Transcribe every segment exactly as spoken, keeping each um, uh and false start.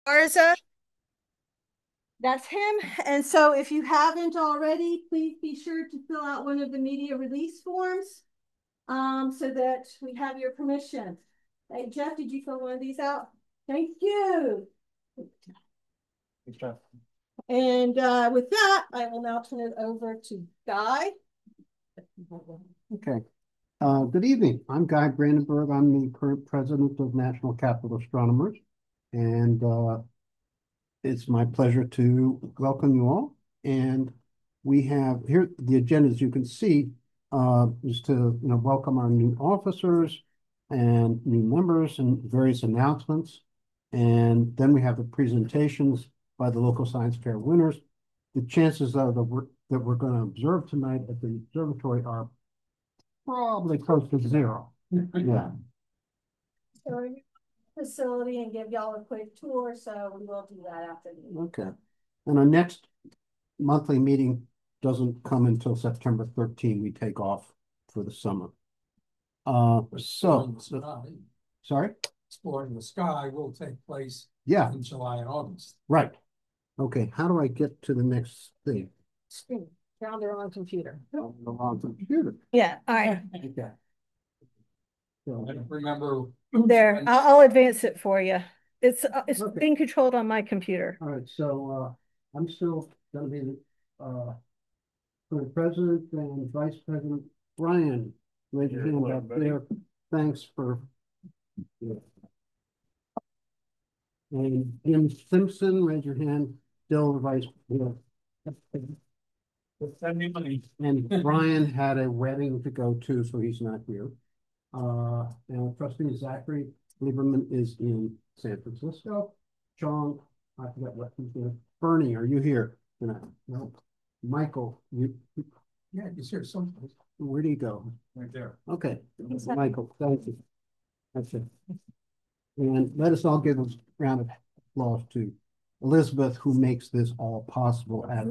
Garza. That's him. And so if you haven't already, please be sure to fill out one of the media release forms um, so that we have your permission. Hey, Jeff, did you fill one of these out? Thank you. Good job. And uh, with that, I will now turn it over to Guy. Okay. Uh, good evening. I'm Guy Brandenburg. I'm the current president of National Capital Astronomers. And uh, it's my pleasure to welcome you all. And we have here the agenda, as you can see, uh, is to you know welcome our new officers and new members and various announcements. And then we have the presentations by the local science fair winners. The chances are that we're, that we're going to observe tonight at the observatory are probably close to zero. Yeah. Facility and give y'all a quick tour, so we will do that after the Okay. And our next monthly meeting doesn't come until September thirteenth. We take off for the summer. Uh, so, sorry? Exploring the Sky will take place Yeah, in July and August. right. Okay, how do I get to the next thing? screen. Down there on computer. On the wrong computer. Yeah, all right. Okay. I So, don't remember. There, I'll, I'll advance it for you. It's uh, it's Okay. being controlled on my computer. all right, so uh, I'm still gonna be uh, for the president and vice president. Brian, raise your hand up there. Thanks for. Yeah. And Jim Simpson, raise your hand. Still the vice. Yeah. Send me money. And Brian had a wedding to go to, so he's not here. Uh, and trustee Zachary Lieberman is in San Francisco. John, I forgot what he's doing. Bernie, are you here tonight? No. Michael, you. Yeah, he's here someplace. Where do you go? Right there. Okay, Michael, thank you. That's it. And let us all give a round of applause to Elizabeth, who makes this all possible. At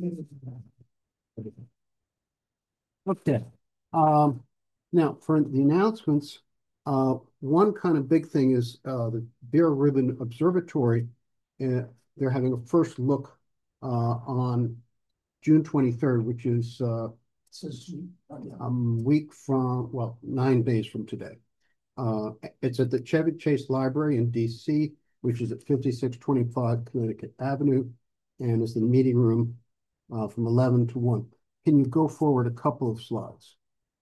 okay. Um, now, for the announcements, uh, one kind of big thing is uh, the Bear Ribbon Observatory. Uh, they're having a first look uh, on June twenty-third, which is uh, a week from, well, nine days from today. Uh, it's at the Chevy Chase Library in D C, which is at fifty-six twenty-five Connecticut Avenue, and is the meeting room uh, from eleven to one. Can you go forward a couple of slides?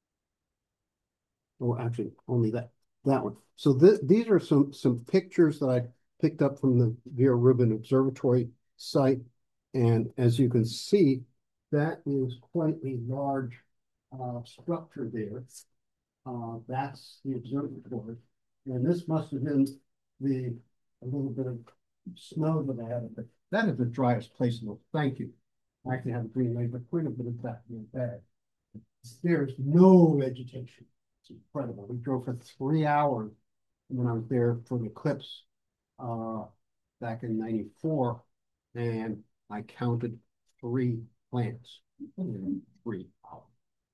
Oh, actually, only that that one. So th these are some some pictures that I picked up from the Vera Rubin Observatory site, and as you can see, that is quite a large uh, structure there. Uh, that's the observatory, and this must have been the a little bit of snow that I had. But that is the driest place in the world. Thank you. I actually have a green light, but quite a bit of that in bad. There's no vegetation. It's incredible. We drove for three hours when I was there for the eclipse uh, back in ninety-four, and I counted three plants in three hours.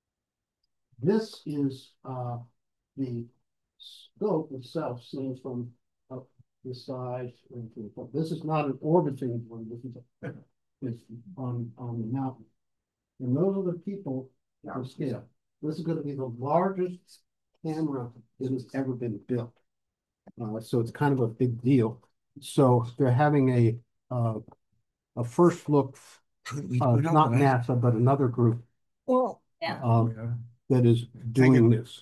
This is uh, the scope itself seen from up the side. This is not an orbiting one. This is a, it's on, on the mountain. And those are the people on scale. This is going to be the largest camera that has ever been built. Uh, so it's kind of a big deal. So they're having a uh, a first look, uh, not NASA, but another group. Well, yeah. Um, that is doing this.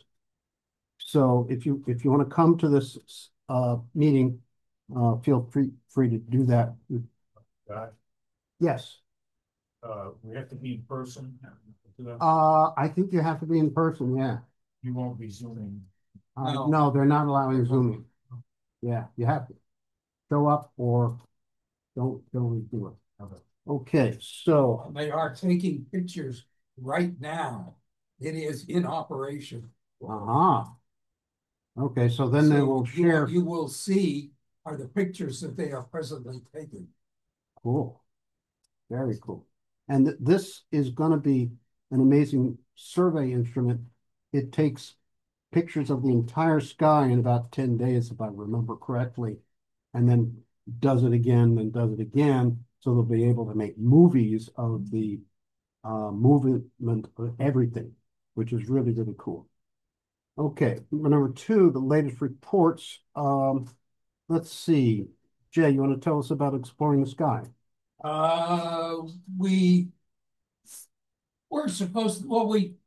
So if you if you want to come to this uh, meeting, uh, feel free free to do that. Uh, yes. Uh, we have to be in person. Uh, I think you have to be in person. Yeah. You won't be zooming. Uh, no. no, they're not allowing zooming. Yeah, you have to show up or don't don't do it. Okay. Okay, so they are taking pictures right now. It is in operation. Uh-huh. Okay, so then so they will you, share. You will see are the pictures that they are presently taking. Cool. Very cool. And th this is going to be an amazing survey instrument. It takes pictures of the entire sky in about ten days, if I remember correctly, and then does it again and does it again. So they'll be able to make movies of the uh, movement of everything, which is really, really cool. Okay, number two, the latest reports. Um, let's see. Jay, you want to tell us about Exploring the Sky? Uh, we were supposed to, well, we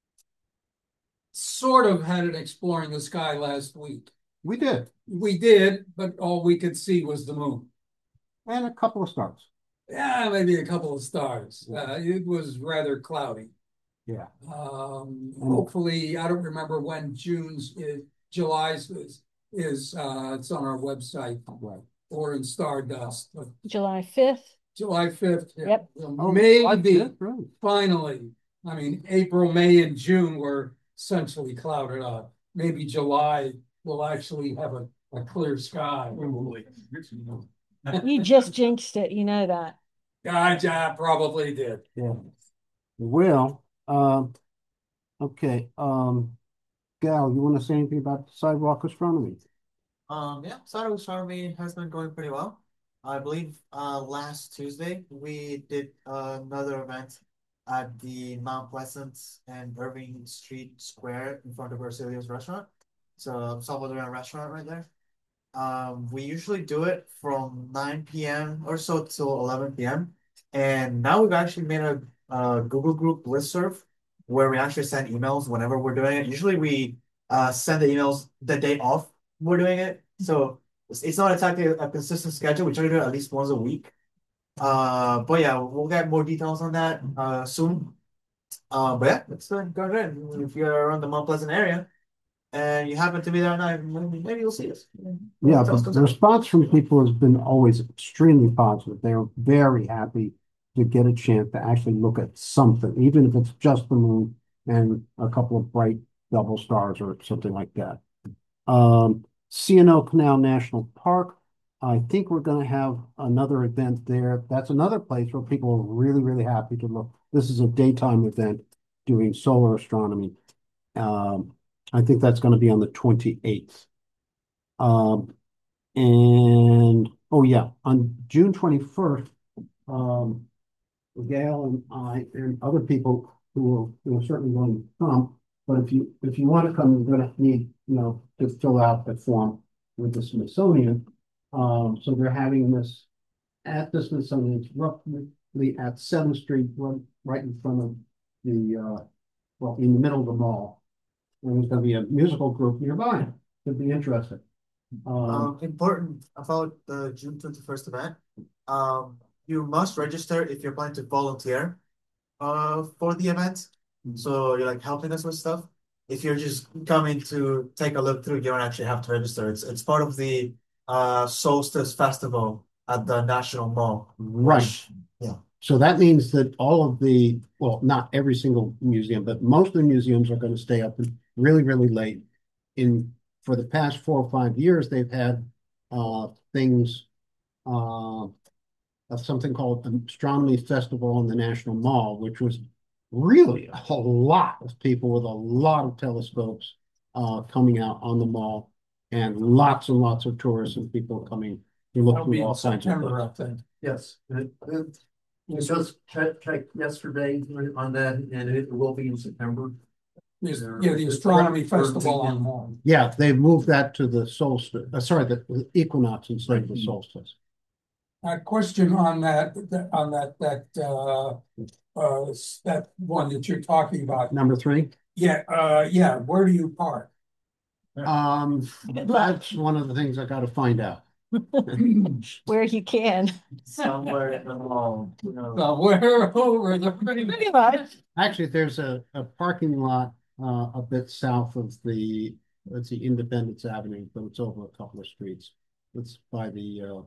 sort of had it exploring the sky last week. We did. We did, but all we could see was the moon. And a couple of stars. Yeah, maybe a couple of stars. Uh, it was rather cloudy. Yeah. Um, Mm. hopefully, I don't remember when June's is, July's is, is uh, it's on our website. Right. Or in Stardust. But July fifth. July fifth. Yeah. Yep. Oh, Maybe that's right. finally. I mean, April, May, and June were essentially clouded up. Maybe July will actually have a, a clear sky. You just jinxed it, you know that. I, I probably did. Yeah. Well, um, okay. Um, Gal, you want to say anything about sidewalk astronomy? Um, yeah, Saturday astronomy has been going pretty well. I believe uh last Tuesday we did uh, another event at the Mount Pleasant and Irving Street Square in front of Arcelia's restaurant. It's a Salvadoran restaurant right there. Um, we usually do it from nine p m or so till eleven p m And now we've actually made a, a Google group listserv where we actually send emails whenever we're doing it. Usually we uh send the emails the day off we're doing it. So it's, it's not exactly a, a consistent schedule. We try to do it at least once a week. Uh, but yeah, we'll get more details on that uh soon. Uh, but yeah, it's uh, going good. If you're around the Mount Pleasant area and you happen to be there at night, maybe, maybe you'll see us. Yeah, but the response from people has been always extremely positive. They're very happy to get a chance to actually look at something, even if it's just the moon and a couple of bright double stars or something like that. Um, C N O Canal National Park. I think we're going to have another event there. That's another place where people are really, really happy to look. This is a daytime event doing solar astronomy. Um, I think that's going to be on the twenty-eighth. Um, and oh yeah, on June twenty-first, um, Gail and I and other people who will, who are certainly going to come. But if you if you want to come, you're going to need, you know, to fill out the form with the Smithsonian. Um, so they're having this at the Smithsonian. It's roughly at seventh Street, right, right in front of the uh, well, in the middle of the mall. And there's going to be a musical group nearby. Could be interesting. Um, Um, important about the June twenty-first event. Um, you must register if you're planning to volunteer uh for the event. So you're like helping us with stuff. If you're just coming to take a look through, you don't actually have to register. It's it's part of the uh Solstice Festival at the National Mall. right. Which, yeah. So that means that all of the, well, not every single museum, but most of the museums are going to stay up really, really late. In for the past four or five years, they've had uh, things, uh, of something called the Astronomy Festival in the National Mall, which was really a lot of people with a lot of telescopes uh, coming out on the mall, and lots and lots of tourists and people coming to look That'll be through in all kinds of September, I things. think. Yes, it, it, we just checked, checked yesterday on that, and it will be in September. Yes, yeah, the astronomy festival on Mall. Yeah, they've moved that to the solstice, uh, sorry, the the equinox instead of the solstice. A question on that, that- on that, that, uh, uh, s- that one that you're talking about. Number three, Yeah, uh, yeah, where do you park? um, Good luck. that's one of the things I gotta find out. Where you can. Somewhere in the mall, you know. Somewhere over the. Pretty much. Actually, there's a, a parking lot, uh, a bit south of the, let's see, Independence Avenue, but it's over a couple of streets. It's by the, uh,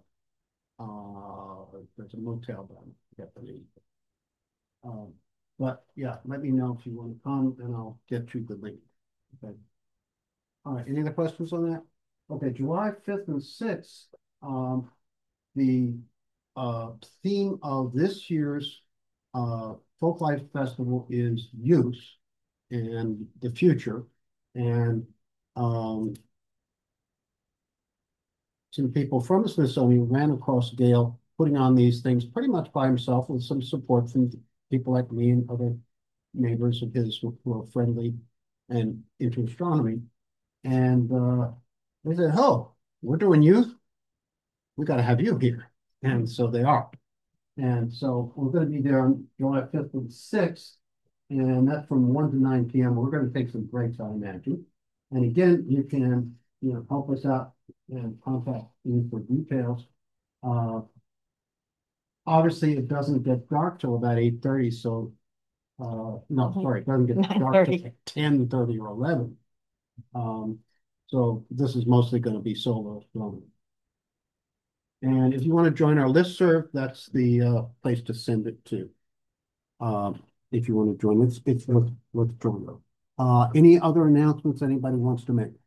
uh, there's a motel down, I forget the name. Um, but yeah, let me know if you want to come and I'll get you the link. Okay. All right, any other questions on that? Okay, July fifth and sixth, um, the uh, theme of this year's uh, Folk Life Festival is youth and the future. And um, some people from the Smithsonian ran across Gale putting on these things pretty much by himself with some support from people like me and other neighbors of his who were friendly and into astronomy. And uh, they said, "Oh, we're doing youth. We got to have you here." And so they are. And so we're going to be there on July fifth and sixth. And that's from one to nine P M. We're going to take some breaks, I imagine. And again, you can, you know, help us out and contact me for details. Uh, obviously, it doesn't get dark till about eight thirty. So, uh, no, sorry, it doesn't get dark till ten thirty or eleven. Um, so this is mostly going to be solo astronomy. And if you want to join our listserv, that's the uh, place to send it to. Um, if you want to join, it's it's with with join. Uh, any other announcements anybody wants to make?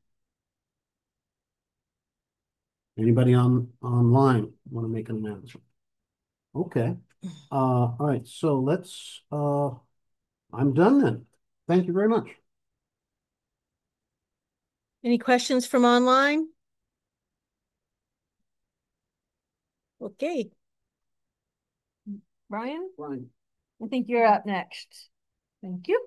Anybody on online want to make an announcement? Okay. Uh, all right. So let's. Uh, I'm done then. Thank you very much. Any questions from online? Okay. Brian, Fine. I think you're up next. Thank you.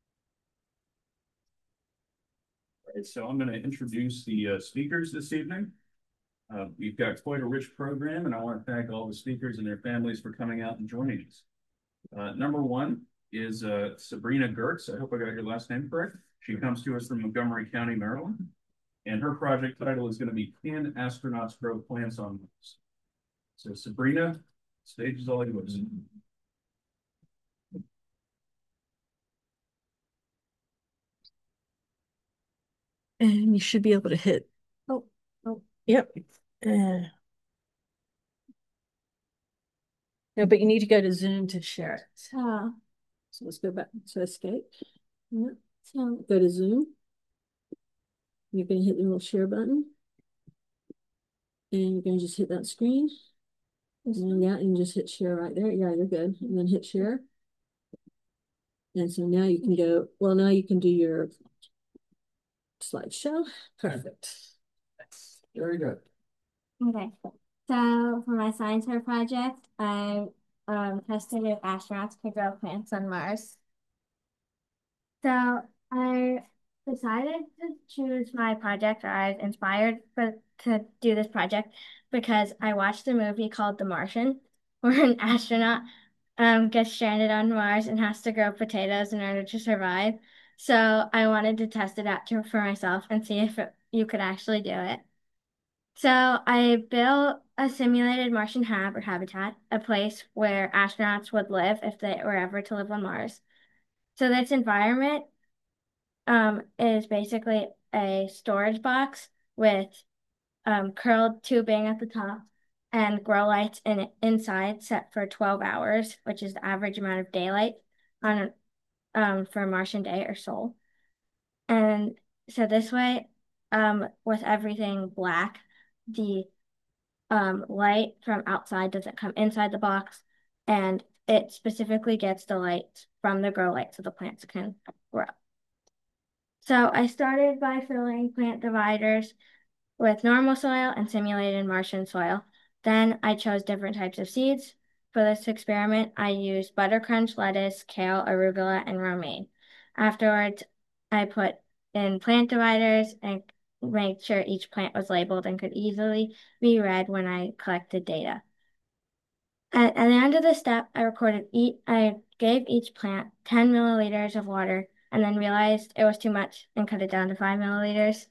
All right, so I'm going to introduce the uh, speakers this evening. Uh, we've got quite a rich program, and I want to thank all the speakers and their families for coming out and joining us. Uh, number one is uh, Sabrina Gertz. I hope I got your last name correct. She comes to us from Montgomery County, Maryland, and her project title is going to be Can Astronauts Grow Plants on Mars? So Sabrina, stage is all yours. And you should be able to hit. Oh, oh, yep. Uh, no, but you need to go to Zoom to share it. Uh, so let's go back to escape. Yep. So go to Zoom. You're going to hit the little share button. And you're going to just hit that screen. And yeah, and just hit share right there. Yeah, you're good. And then hit share. And so now you can go, well, now you can do your slideshow. Perfect. Very good. Okay, so for my science fair project, I um, tested if astronauts could grow plants on Mars. So I decided to choose my project, or I was inspired for, to do this project because I watched a movie called The Martian, where an astronaut um, gets stranded on Mars and has to grow potatoes in order to survive. So I wanted to test it out to, for myself and see if it, you could actually do it. So I built a simulated Martian hab or habitat, a place where astronauts would live if they were ever to live on Mars. So this environment um, is basically a storage box with um, curled tubing at the top and grow lights in it inside set for twelve hours, which is the average amount of daylight on um, for a Martian day or Sol. And so this way, um, with everything black, the um, light from outside doesn't come inside the box, and it specifically gets the light from the grow light so the plants can grow. So I started by filling plant dividers with normal soil and simulated Martian soil. Then I chose different types of seeds. For this experiment, I used buttercrunch, lettuce, kale, arugula, and romaine. Afterwards, I put in plant dividers and made sure each plant was labeled and could easily be read when I collected data. At, at the end of the step, I recorded each, I gave each plant ten milliliters of water and then realized it was too much and cut it down to five milliliters.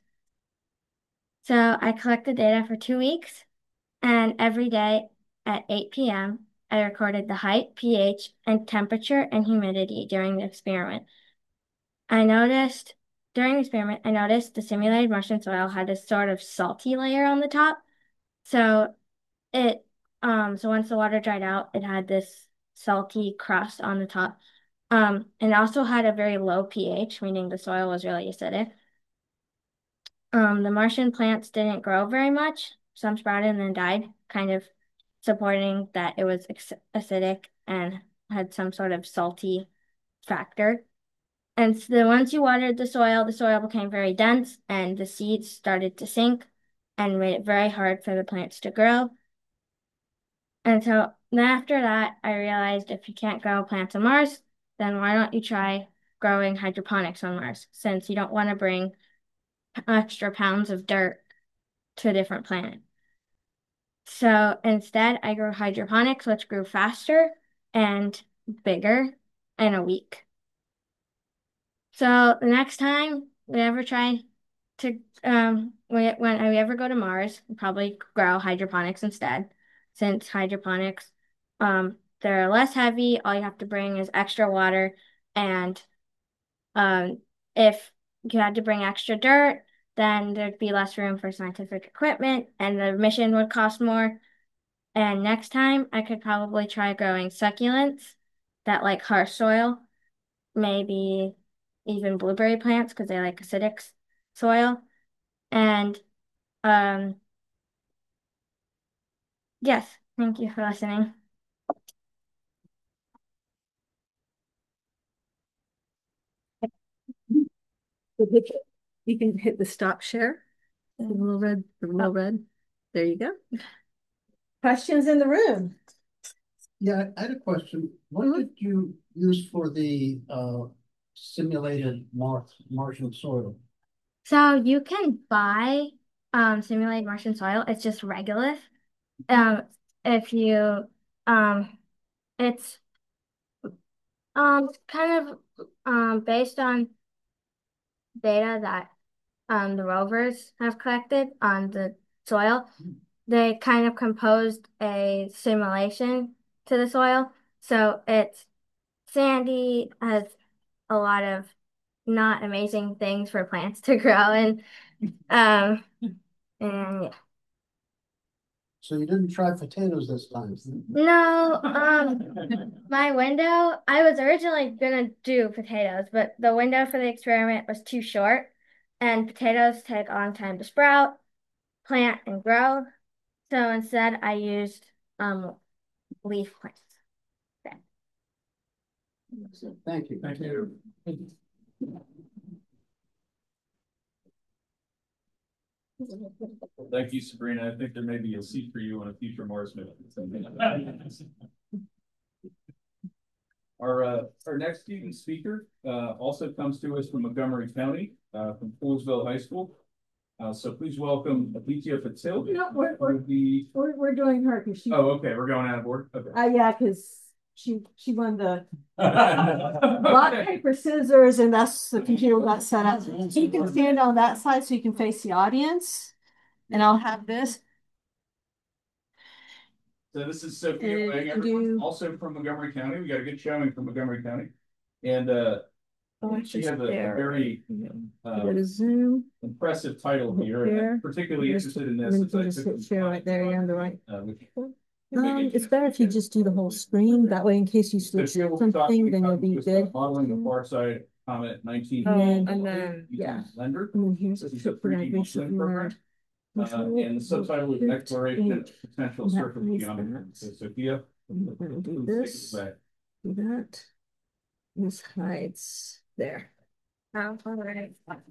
So I collected data for two weeks, and every day at eight P M, I recorded the height, pH, and temperature and humidity during the experiment. I noticed, during the experiment, I noticed the simulated Martian soil had this sort of salty layer on the top. So it, um, so once the water dried out, it had this salty crust on the top. Um, and also had a very low pH, meaning the soil was really acidic. Um, the Martian plants didn't grow very much. Some sprouted and then died, kind of supporting that it was acidic and had some sort of salty factor. And so then once you watered the soil, the soil became very dense and the seeds started to sink. and made it very hard for the plants to grow. And so then after that, I realized if you can't grow plants on Mars, then why don't you try growing hydroponics on Mars, since you don't want to bring extra pounds of dirt to a different planet. So instead, I grew hydroponics, which grew faster and bigger in a week. So the next time we ever try to, um, we, when we ever go to Mars, we'll probably grow hydroponics instead, since hydroponics, um, they're less heavy. All you have to bring is extra water, and um, if you had to bring extra dirt, then there'd be less room for scientific equipment, and the mission would cost more. And next time, I could probably try growing succulents that like harsh soil, maybe even blueberry plants because they like acidic soil. And um, yes, thank you for listening. You can hit the stop share, the little red, the little red. There you go. Questions in the room? Yeah, I had a question. What Mhm. did you use for the uh simulated Mars Martian soil? So you can buy um, simulated Martian soil. It's just Regolith. Um, if you um, it's um kind of um based on data that um the rovers have collected on the soil. They kind of composed a simulation to the soil. So it's sandy, has a lot of not amazing things for plants to grow in. Um, and yeah. So you didn't try potatoes this time? No, um, my window, I was originally gonna do potatoes, but the window for the experiment was too short, and potatoes take a long time to sprout, plant, and grow. So instead, I used um leaf plants. Thank you. Thank you. Well, thank you, Sabrina. I think there may be a seat for you on a future Mars mission. Our, uh, our next student speaker, uh, also comes to us from Montgomery County, uh, from Poolesville High School. Uh, so please welcome Aditya Patil. No, we're, we're, the... we're, we're doing her because she. Oh, okay. We're going out of board. Okay. Uh, yeah, because she, she won the rock, paper, scissors, and that's the computer got set up. So you can stand on that side so you can face the audience. And I'll have this. So this is Sophia And Wang, you everyone, do- also from Montgomery County. We got a good showing from Montgomery County. And uh, Oh, she just has a, a there. very uh, Go to Zoom. impressive title here. And Here. I'm particularly Just- interested in this. then you since can I just took hit the share right there, yeah, on the right. Uh, which, Um, it's better if you just do the whole screen. That way, in case you so switch she will something, talk- then you'll be just good. Modeling the far side Comet nineteen. And then- and then, yeah. Blender. And then here's a This is a trick that I three D recently modeling program. learned. Uh, and the subtitle is Exploration of Potential And that Surface means Geometry. that. So Sophia, I'm gonna do please take this, it away. do that. This hides there. Oh, all right.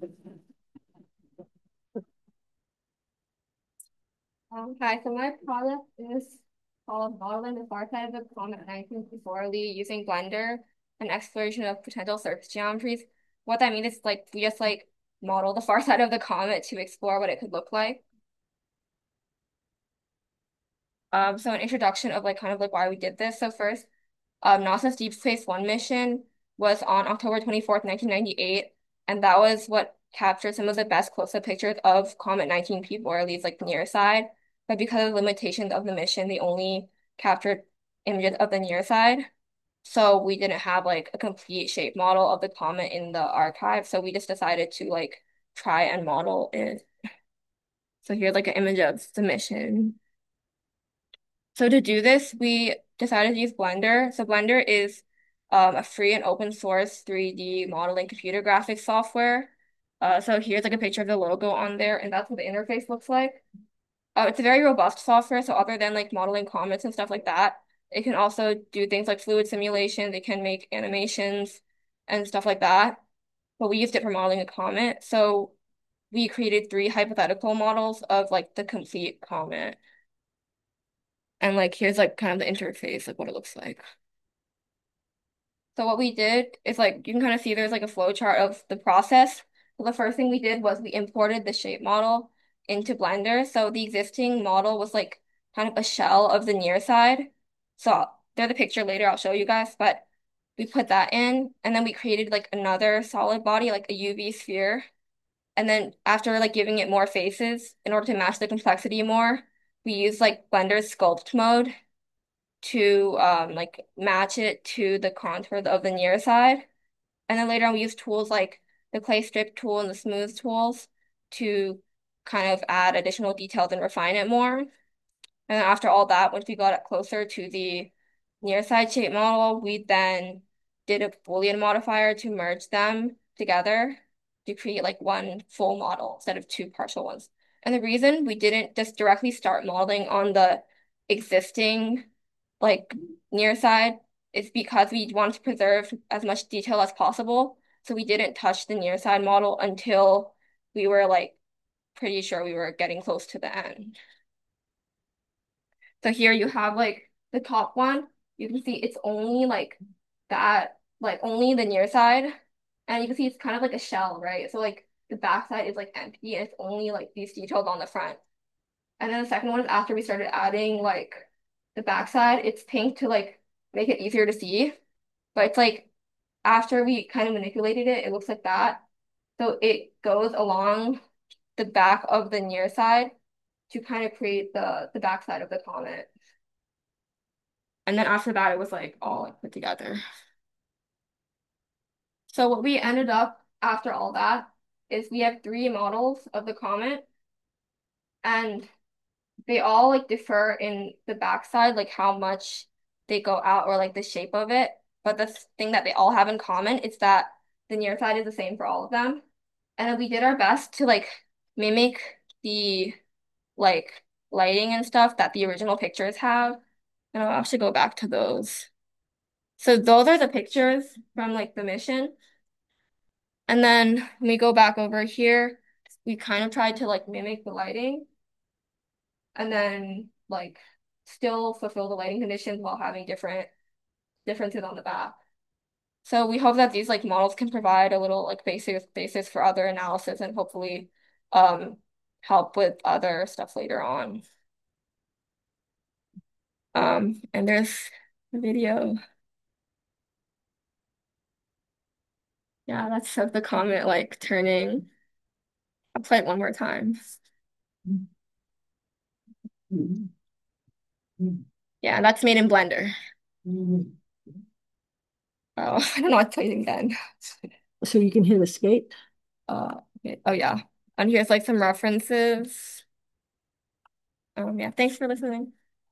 Um, hi, so my product is called Modeling the Far Side of the Comet nineteen fifty-four using Blender and exploration of potential surface geometries. What that means is like we just like model the far side of the comet to explore what it could look like. Um, so an introduction of like kind of like why we did this. So first, um, NASA's Deep Space One mission was on October twenty-fourth, nineteen ninety-eight, and that was what captured some of the best close-up pictures of Comet nineteen P, or at least like the near side. But because of the limitations of the mission, they only captured images of the near side. So we didn't have like a complete shape model of the comet in the archive. So we just decided to like try and model it. So here's like an image of the mission. So to do this, we decided to use Blender. So Blender is um, a free and open source three D modeling computer graphics software. Uh, so here's like a picture of the logo on there, and that's what the interface looks like. Uh, it's a very robust software, so other than like modeling comets and stuff like that, it can also do things like fluid simulation. They can make animations and stuff like that. But we used it for modeling a comet. So we created three hypothetical models of like the complete comet. And like here's like kind of the interface, like what it looks like. So what we did is like you can kind of see there's like a flow chart of the process. So the first thing we did was we imported the shape model into Blender. So the existing model was like kind of a shell of the near side. So there's a picture later I'll show you guys, but we put that in and then we created like another solid body, like a U V sphere. And then after like giving it more faces in order to match the complexity more, we used like Blender's sculpt mode to um like match it to the contour of the near side. And then later on we use tools like the clay strip tool and the smooth tools to kind of add additional details and refine it more. And then after all that, once we got it closer to the near side shape model, we then did a Boolean modifier to merge them together to create like one full model instead of two partial ones. And the reason we didn't just directly start modeling on the existing like near side is because we want to preserve as much detail as possible. So we didn't touch the near side model until we were like pretty sure we were getting close to the end. So here you have like the top one. You can see it's only like that, like only the near side. And you can see it's kind of like a shell, right? So like the back side is like empty and it's only like these details on the front. And then the second one is after we started adding like the backside, it's pink to like make it easier to see. But it's like after we kind of manipulated it, it looks like that. So it goes along the back of the near side to kind of create the the backside of the comet. And then after that, it was like all like put together. So what we ended up after all that is we have three models of the comet, and they all like differ in the backside, like how much they go out or like the shape of it. But the thing that they all have in common is that the near side is the same for all of them. And then we did our best to like mimic the like lighting and stuff that the original pictures have. And I'll actually go back to those. So those are the pictures from like the mission. And then when we go back over here, we kind of tried to like mimic the lighting and then like still fulfill the lighting conditions while having different differences on the back. So we hope that these like models can provide a little like basis basis for other analysis and hopefully um help with other stuff later on. Um, and there's a video. Yeah, that's of the comet like turning. I'll play it one more time. Yeah, that's made in Blender. Oh, I don't know what to tell you again. So you can hit escape. Uh, okay. Oh yeah. And here's like some references. Um, yeah, thanks for listening.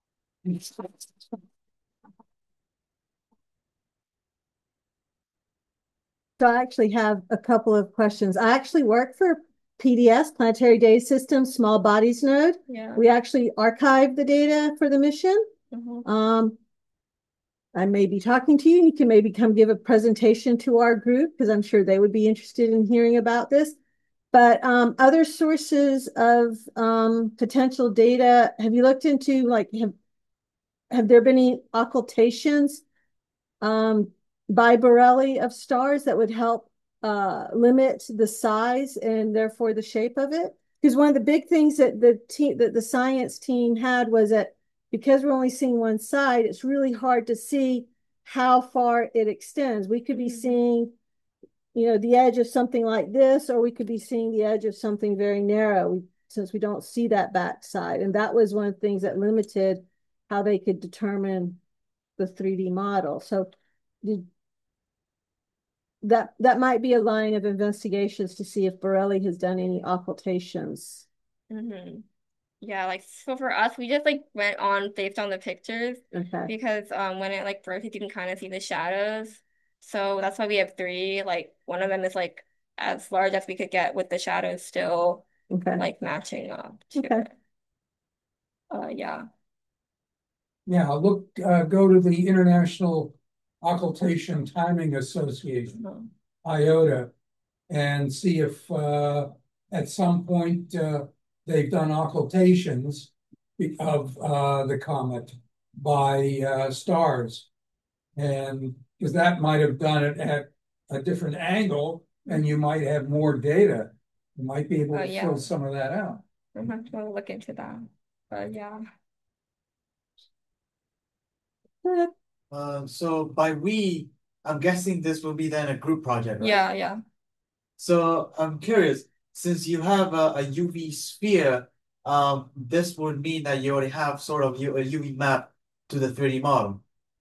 So I actually have a couple of questions. I actually work for P D S, Planetary Data Systems, Small Bodies Node. Yeah. We actually archive the data for the mission. Mhm. Um, I may be talking to you. You can maybe come give a presentation to our group because I'm sure they would be interested in hearing about this. But um, other sources of um, potential data, have you looked into like have have there been any occultations um, by Borelli of stars that would help uh, limit the size and therefore the shape of it? Because one of the big things that the team that the science team had was that because we're only seeing one side, it's really hard to see how far it extends. We could be mm-hmm. seeing, you know, the edge of something like this, or we could be seeing the edge of something very narrow since we don't see that back side. And that was one of the things that limited how they could determine the three D model. So did, that that might be a line of investigations to see if Borelli has done any occultations. Mm-hmm. Yeah, like so for us, we just like went on based on the pictures. Okay. Because um when it like rotates, you can kind of see the shadows. So that's why we have three. Like one of them is like as large as we could get with the shadows still okay. like matching up to okay. it. Uh yeah. Yeah, look, uh, go to the International Occultation Timing Association, Oh. I O T A, and see if uh, at some point, uh, they've done occultations of, uh, the comet by, uh, stars. And because that might have done it at a different angle and you might have more data. You might be able Oh, to yeah. fill some of that out. I'm have to look into that. But yeah. Um, so by we, I'm guessing this will be then a group project, right? Yeah, yeah. So I'm curious, since you have a, a U V sphere, um, this would mean that you already have sort of U- a U V map to the three D model.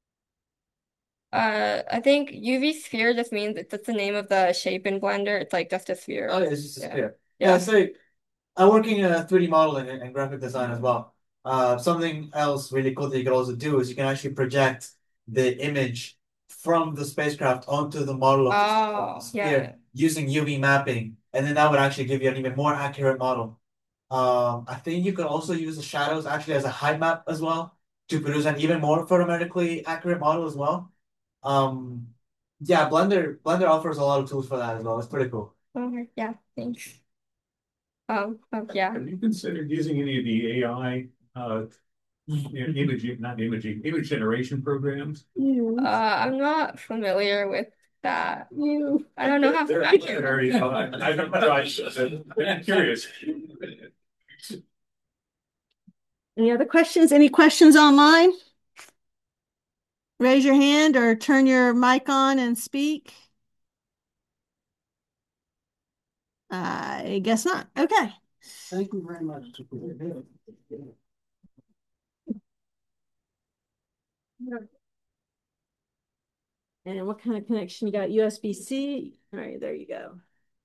Uh, I think U V sphere just means it's just the name of the shape in Blender. It's like just a sphere. Oh, yeah, it's just a Yeah. sphere. Yeah. Yeah, so I'm working in a three D modeling and, and graphic design as well. Uh, something else really cool that you can also do is you can actually project the image from the spacecraft onto the model of the, of the Oh, sphere yeah. using U V mapping, and then that would actually give you an even more accurate model. Um, I think you can also use the shadows actually as a height map as well to produce an even more photometrically accurate model as well. Um, yeah, Blender Blender offers a lot of tools for that as well. It's pretty cool. Okay, yeah, thanks. Um, oh, yeah. Have you considered using any of the A I, uh, you know, imaging, not imaging, image generation programs? Uh, I'm not familiar with that. You, I don't know how. They're I very, uh, I don't know, I should- I'm curious. Any other questions? Any questions online? Raise your hand or turn your mic on and speak. I guess not. Okay. Thank you very much. And what kind of connection you got? U S B C? All right, there you go.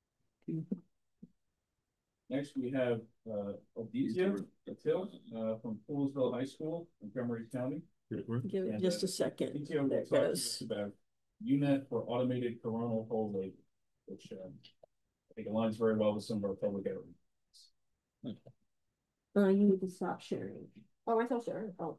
Next, we have uh, Aditya Patil uh, from Poolsville High School in Montgomery County. Give it And, just uh, a second. Aditya will There talk it to us goes. about U net for automated coronal hole label, which um, I think aligns very well with some of our public outreach. Uh, you need to stop sharing. Oh, I still sharing. Oh.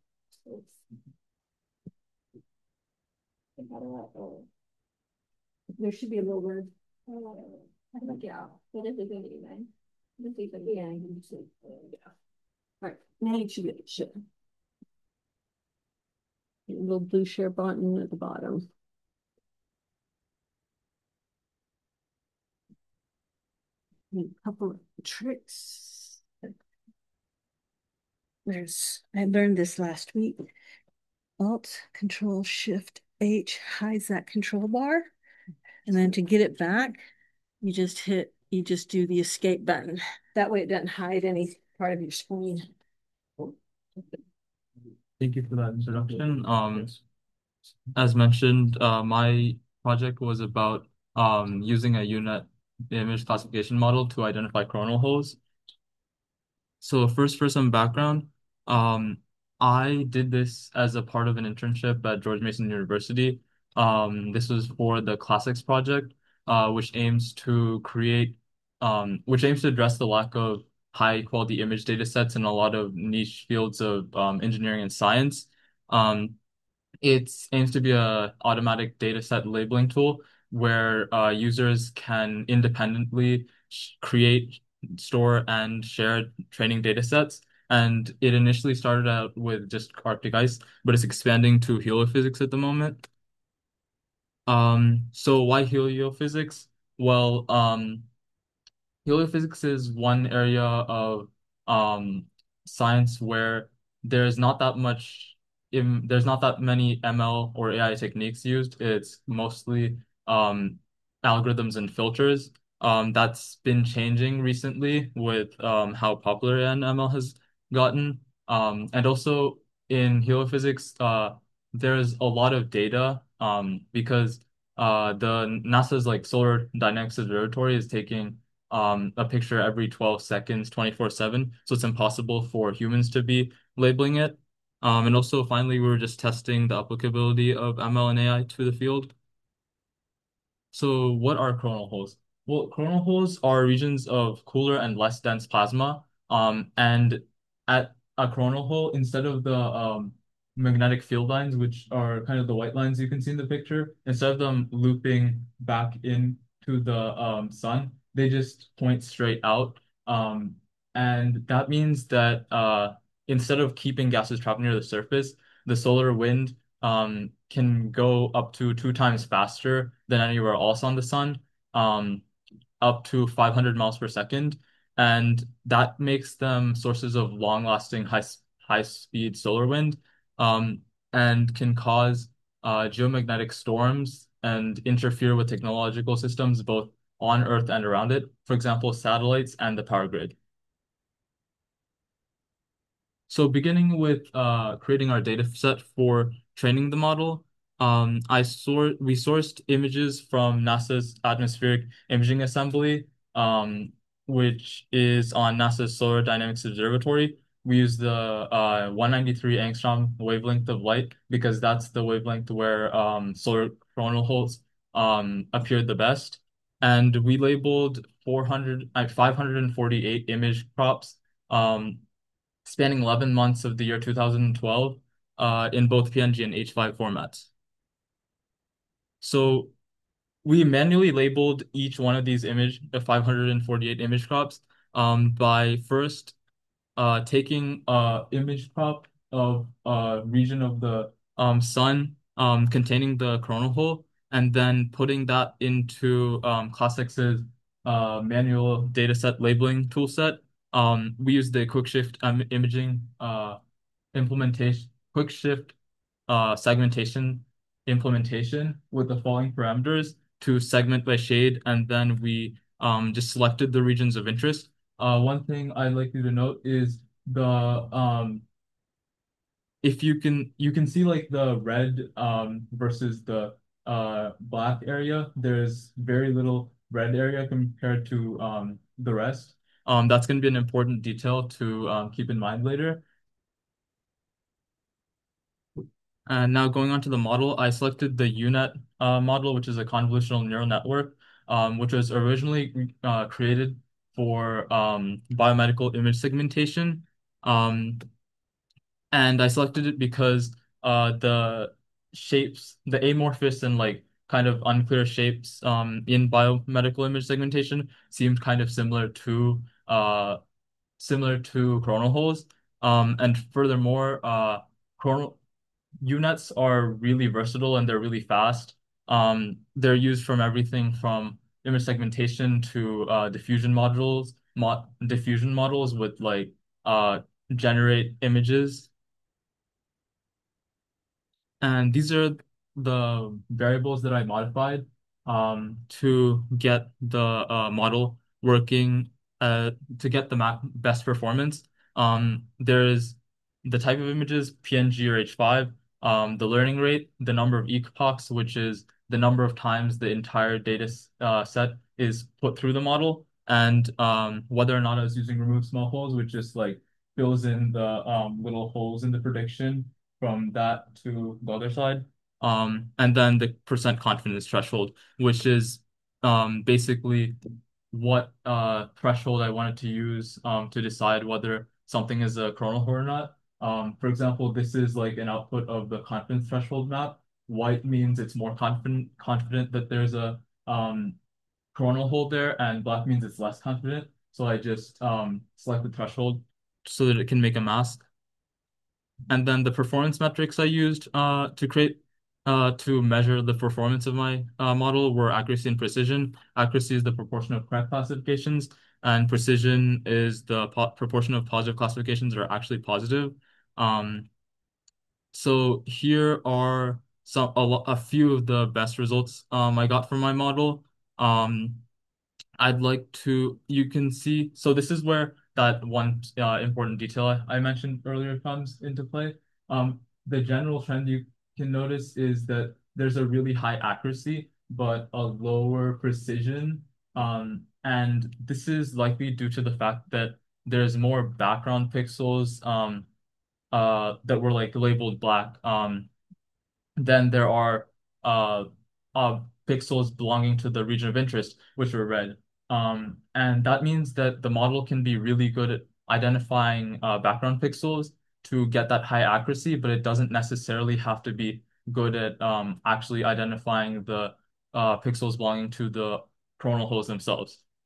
How do I, oh. There should be a little word. Oh, I think, yeah. It is a good email. Just leave it, yeah, you can see. Yeah. All right, now you should be able to share. A little blue share button at the bottom. A couple of tricks. There's, I learned this last week. Alt Control Shift H hides that control bar. And then to get it back, you just hit, you just do the escape button. That way it doesn't hide any part of your screen. Thank you for that introduction. Um, as mentioned, uh, my project was about um, using a U net image classification model to identify coronal holes. So first, for some background, um, I did this as a part of an internship at George Mason University. Um, this was for the Classics project, uh, which aims to create, um, which aims to address the lack of high quality image data sets in a lot of niche fields of um, engineering and science. Um, it aims to be a automatic data set labeling tool where uh, users can independently create, store, and share training data sets. And it initially started out with just Arctic ice, but it's expanding to heliophysics at the moment. Um, so why heliophysics? Well, um, heliophysics is one area of um, science where there's not that much, im there's not that many M L or A I techniques used. It's mostly um, algorithms and filters. Um, that's been changing recently with um, how popular A I and M L has gotten. Um, and also in heliophysics, uh, there's a lot of data um, because uh, the NASA's like Solar Dynamics Observatory is taking um, a picture every twelve seconds, twenty-four seven. So it's impossible for humans to be labeling it. Um, and also, finally, we were just testing the applicability of M L and A I to the field. So what are coronal holes? Well, coronal holes are regions of cooler and less dense plasma. Um, and at a coronal hole, instead of the um, magnetic field lines, which are kind of the white lines you can see in the picture, instead of them looping back into the um, sun, they just point straight out. Um, and that means that uh, instead of keeping gases trapped near the surface, the solar wind um, can go up to two times faster than anywhere else on the sun, um, up to five hundred miles per second. And that makes them sources of long-lasting high, high-speed solar wind, um, and can cause uh, geomagnetic storms and interfere with technological systems both on Earth and around it, for example, satellites and the power grid. So beginning with uh, creating our data set for training the model, um, I sort we sourced images from NASA's Atmospheric Imaging Assembly, um, which is on NASA's Solar Dynamics Observatory. We use the uh, one ninety-three angstrom wavelength of light because that's the wavelength where um, solar coronal holes um, appeared the best. And we labeled four hundred, uh, five hundred forty-eight image crops, um, spanning eleven months of the year two thousand twelve, uh, in both P N G and H five formats. So we manually labeled each one of these image, the five hundred forty-eight image crops, um, by first uh, taking a image crop of a region of the um, sun um, containing the coronal hole, and then putting that into um, ClassX's uh, manual dataset labeling toolset. Um, we use the QuickShift um, imaging uh, implementation, QuickShift uh, segmentation implementation with the following parameters to segment by shade, and then we um, just selected the regions of interest. Uh, one thing I'd like you to note is the um, if you can you can see like the red um, versus the uh, black area. There's very little red area compared to um, the rest. Um, that's going to be an important detail to um, keep in mind later. And now going on to the model, I selected the U net uh, model, which is a convolutional neural network, um, which was originally uh, created for um, biomedical image segmentation. Um, and I selected it because uh, the shapes, the amorphous and like kind of unclear shapes um, in biomedical image segmentation seemed kind of similar to uh, similar to coronal holes. Um, and furthermore, uh, coronal U nets are really versatile and they're really fast. Um, they're used from everything from image segmentation to uh, diffusion modules, mo diffusion models with like uh, generate images. And these are the variables that I modified um, to get the uh, model working, uh, to get the map best performance. Um, there's the type of images, P N G or H five, um, the learning rate, the number of epochs, which is the number of times the entire data uh, set is put through the model, and um, whether or not I was using remove small holes, which just like fills in the um, little holes in the prediction from that to the other side. Um, and then the percent confidence threshold, which is um, basically what uh, threshold I wanted to use um, to decide whether something is a coronal hole or not. Um, for example, this is like an output of the confidence threshold map. White means it's more confident confident that there's a um, coronal hole there, and black means it's less confident. So I just um, select the threshold so that it can make a mask. And then the performance metrics I used uh, to create uh, to measure the performance of my uh, model were accuracy and precision. Accuracy is the proportion of correct classifications, and precision is the proportion of positive classifications that are actually positive. Um, so here are some a, a few of the best results um, I got from my model. Um, I'd like to, you can see, so this is where that one uh, important detail I, I mentioned earlier comes into play. Um, the general trend you can notice is that there's a really high accuracy, but a lower precision. Um, and this is likely due to the fact that there's more background pixels um, uh, that were like labeled black. Um, then there are uh, uh, pixels belonging to the region of interest, which are red. Um, and that means that the model can be really good at identifying uh, background pixels to get that high accuracy, but it doesn't necessarily have to be good at um, actually identifying the uh, pixels belonging to the coronal holes themselves.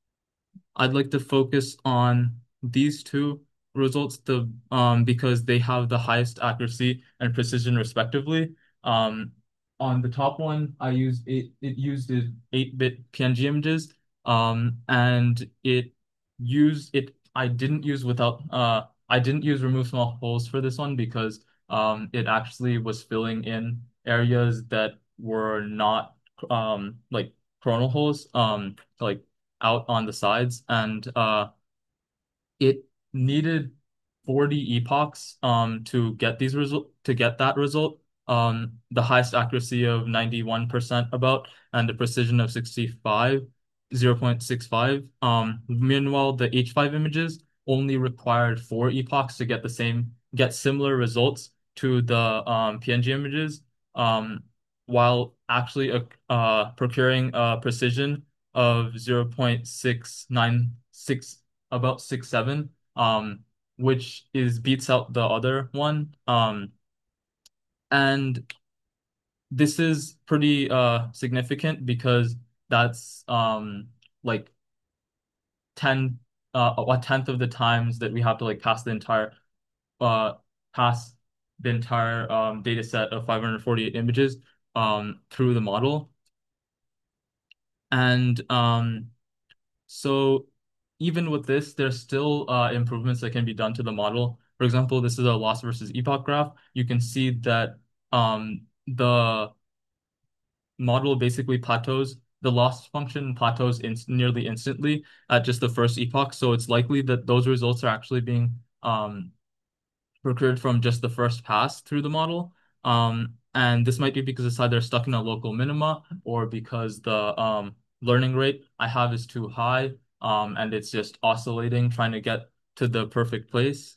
I'd like to focus on these two results, the um because they have the highest accuracy and precision respectively. Um, on the top one, I used it. It used eight bit P N G images. Um, and it used it. I didn't use without. Uh, I didn't use remove small holes for this one because um it actually was filling in areas that were not um like coronal holes. Um, like out on the sides, and uh it needed forty epochs um to get these result to get that result. Um the highest accuracy of ninety-one percent about, and a precision of sixty-five, zero point six five. Um meanwhile, the H five images only required four epochs to get the same get similar results to the um P N G images, um while actually uh, uh procuring a precision of zero point six nine six, about six seven, um, which is beats out the other one. Um, and this is pretty uh significant because that's um like ten uh a tenth of the times that we have to like pass the entire uh pass the entire um data set of five hundred forty-eight images um through the model. And um So even with this, there's still uh, improvements that can be done to the model. For example, this is a loss versus epoch graph. You can see that um, the model basically plateaus. The loss function plateaus in nearly instantly at just the first epoch. So it's likely that those results are actually being um, procured from just the first pass through the model. Um, and this might be because it's either stuck in a local minima or because the um, learning rate I have is too high, um, and it's just oscillating, trying to get to the perfect place.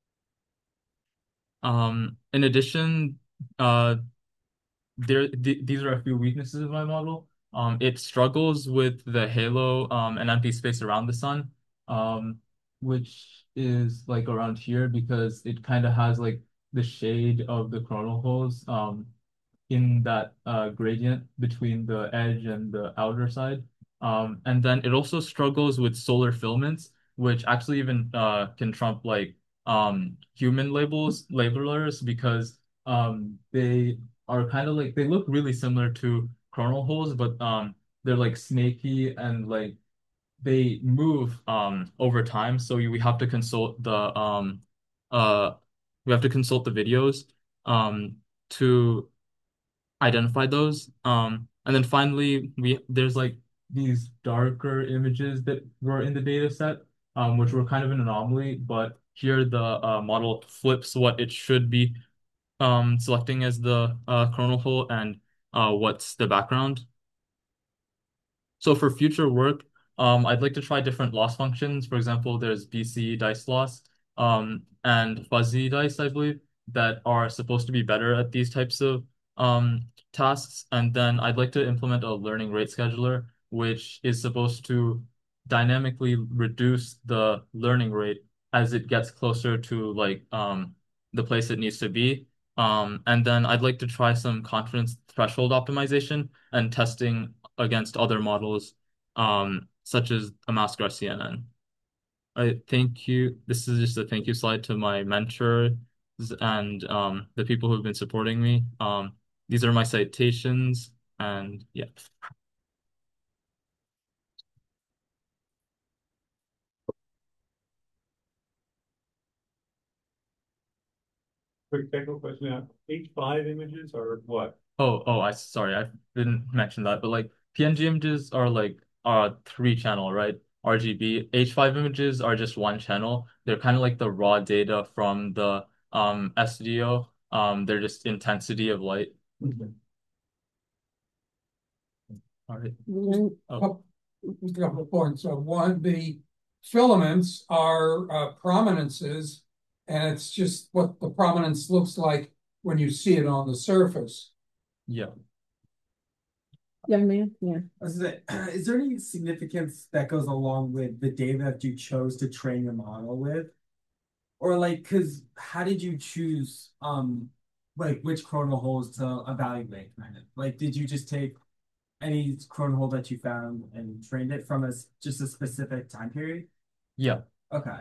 Um, in addition, uh, there th these are a few weaknesses of my model. Um, it struggles with the halo um, and empty space around the sun, um, which is like around here because it kind of has like the shade of the coronal holes um, in that uh, gradient between the edge and the outer side. Um, and then it also struggles with solar filaments, which actually even uh, can trump like um, human labels labelers because um, they are kind of like they look really similar to coronal holes, but um, they're like snaky and like they move um, over time. So we have to consult the um, uh, we have to consult the videos um, to identify those. Um, and then finally, we there's like these darker images that were in the data set, um, which were kind of an anomaly, but here the uh, model flips what it should be um, selecting as the uh, coronal hole and uh, what's the background. So for future work, um, I'd like to try different loss functions. For example, there's B C dice loss um, and fuzzy dice, I believe, that are supposed to be better at these types of um, tasks. And then I'd like to implement a learning rate scheduler, which is supposed to dynamically reduce the learning rate as it gets closer to like um, the place it needs to be. Um, and then I'd like to try some confidence threshold optimization and testing against other models, um, such as a Mask-R C N N. I thank you. This is just a thank you slide to my mentors and um, the people who've been supporting me. Um, these are my citations, and yeah. Quick technical question now. H five images are what? Oh, oh, I sorry, I didn't mention that, but like P N G images are like uh three channel, right? R G B. H five images are just one channel. They're kind of like the raw data from the um S D O. Um, they're just intensity of light. Okay. All right. Oh. A couple of points. So one, the filaments are uh, prominences, and it's just what the prominence looks like when you see it on the surface. Yeah. Young man, yeah. Is there, is there any significance that goes along with the data that you chose to train your model with? Or like, because how did you choose um like which coronal holes to evaluate kind of? Like, did you just take any cronal hole that you found and trained it from a s- just a specific time period? Yeah. Okay.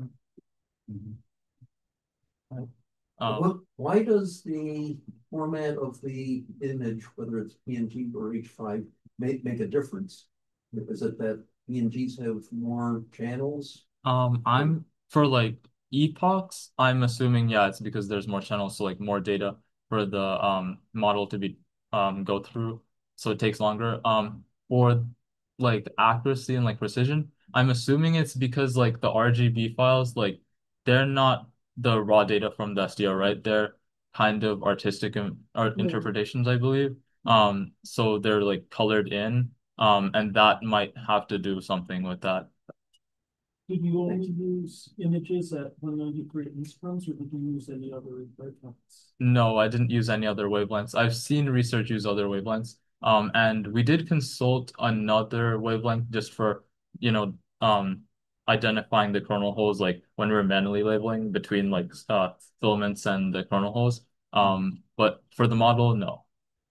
Um, What, why does the format of the image, whether it's P N G or H five, make, make a difference? Is it that P N Gs have more channels? Um, I'm for like epochs, I'm assuming, yeah, it's because there's more channels, so like more data for the um model to be um go through, so it takes longer. Um, for like accuracy and like precision, I'm assuming it's because like the R G B files, like they're not the raw data from the S D R, right? They're kind of artistic and art interpretations, I believe. Um, so they're like colored in, um, and that might have to do something with that. Did you only use images at one ninety-three instance, or did you use any other wavelengths? No, I didn't use any other wavelengths. I've seen research use other wavelengths. Um, and we did consult another wavelength just for, you know, um, identifying the coronal holes, like when we were manually labeling between like uh filaments and the coronal holes. Um, but for the model, no.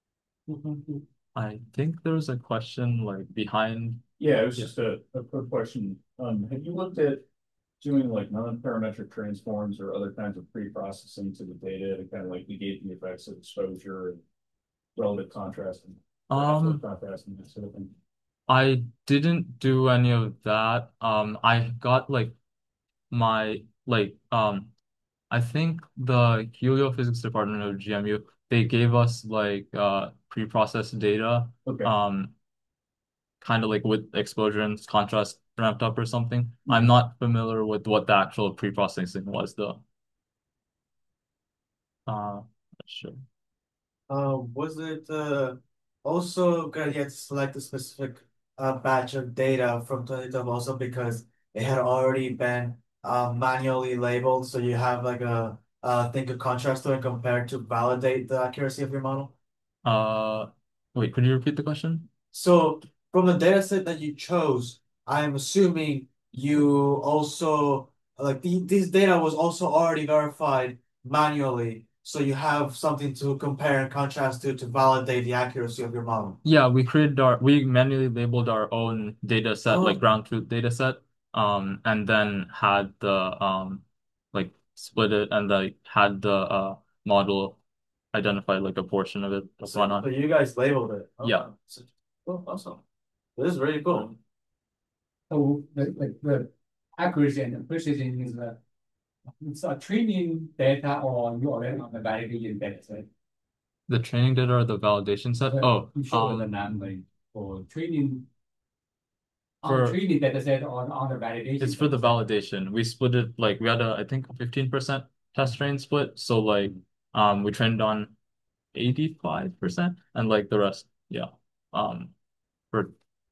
I think there was a question like behind. Yeah, it was just a, a quick question. Um, have you looked at doing like non-parametric transforms or other kinds of pre-processing to the data to kind of like negate the effects of exposure and relative contrast and Um, contrast and that sort of thing? I didn't do any of that. Um, I got like my like um I think the heliophysics department of G M U, they gave us like uh pre-processed data, Okay. um kind of like with exposure and contrast ramped up or something. I'm not familiar with what the actual pre-processing was though. Uh, not sure. Uh, was it uh also gonna get to select a specific uh batch of data from twenty twelve also because it had already been uh manually labeled, so you have like a uh think of contrast to it compared to validate the accuracy of your model? Uh, wait, could you repeat the question? So from the data set that you chose, I'm assuming you also like the, this data was also already verified manually. So you have something to compare and contrast to to validate the accuracy of your model. Yeah, we created our, we manually labeled our own data set, like Oh, ground truth data set, um, and then had the, um, like split it and like had the, uh, model identify like a portion of it to so, run so on. you guys labeled it. Yeah. Okay. So- Oh, awesome. This is really cool. So the, the, the accuracy and precision is the it's a training data or you already on the validation data set. The training data or the validation set? Oh, You show the um, number for training on for training data set or on the validation. it's for the validation. We split it like we had a I think fifteen percent test train split. So like um we trained on eighty-five percent and like the rest, yeah. Um for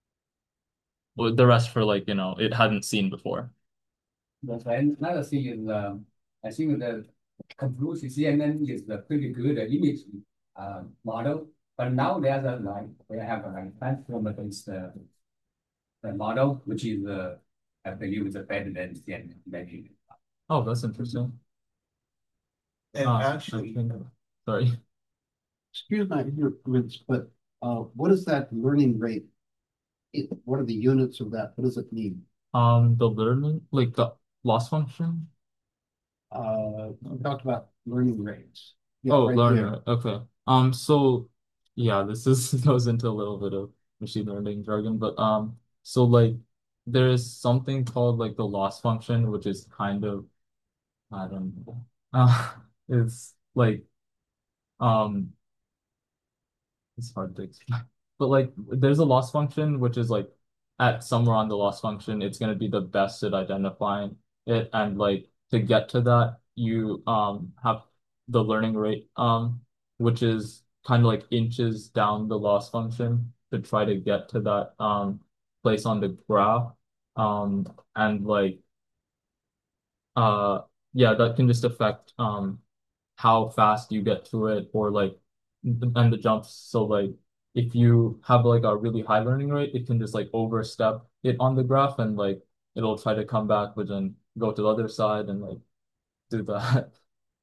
well, the rest for like, you know, it hadn't seen before. That's right. And another thing is um, I think the conclusion C N N is a pretty good image uh, model, but now there's a like we have a like transform against the the model, which is uh, I believe is a better than C N N imaging. Oh, that's interesting. And Uh, actually, sorry. Excuse my ignorance, but uh, what is that learning rate? It, what are the units of that? What does it mean? Um, the learning, like the loss function. Uh, we talked about learning rates. Yeah, Oh, right learning. there. Okay. Um, so yeah, this is goes into a little bit of machine learning jargon, but um, so like there is something called like the loss function, which is kind of I don't know. Uh, it's like um it's hard to explain. But like there's a loss function which is like at somewhere on the loss function, it's gonna be the best at identifying it. And like to get to that, you um have the learning rate, um, which is kind of like inches down the loss function to try to get to that um place on the graph. Um and like uh yeah, that can just affect um how fast you get to it or like and the jumps. So like if you have like a really high learning rate, it can just like overstep it on the graph and like it'll try to come back, but then go to the other side and like do that.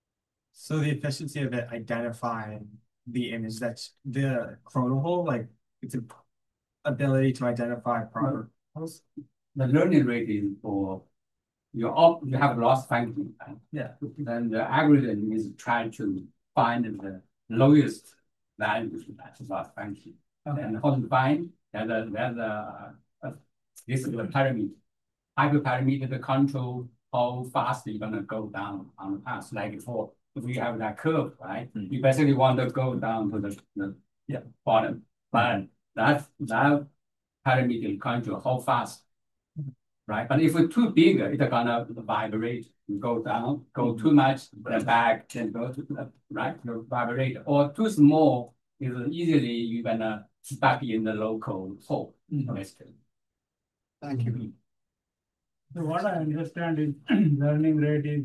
So the efficiency of it identifying the image that's the coronal hole, like its ability to identify proper panels? The learning rate is for you all you have loss function, right? Yeah. Then the algorithm is trying to find the lowest value to that loss function. Okay. And how to find there's a there's a, a this is the parameter. Hyperparameter to control how fast you're gonna go down on the path. Like for if you have that curve, right? Mm. You basically want to go down to the, the Yeah. bottom. But that that parameter control how fast. Right, but if it's too big, it's gonna vibrate. You go down, go too much, then back, then go to the right, you vibrate. Or too small, is easily you're gonna stuck in the local hole. Basically. Thank you. So what I understand is learning rate is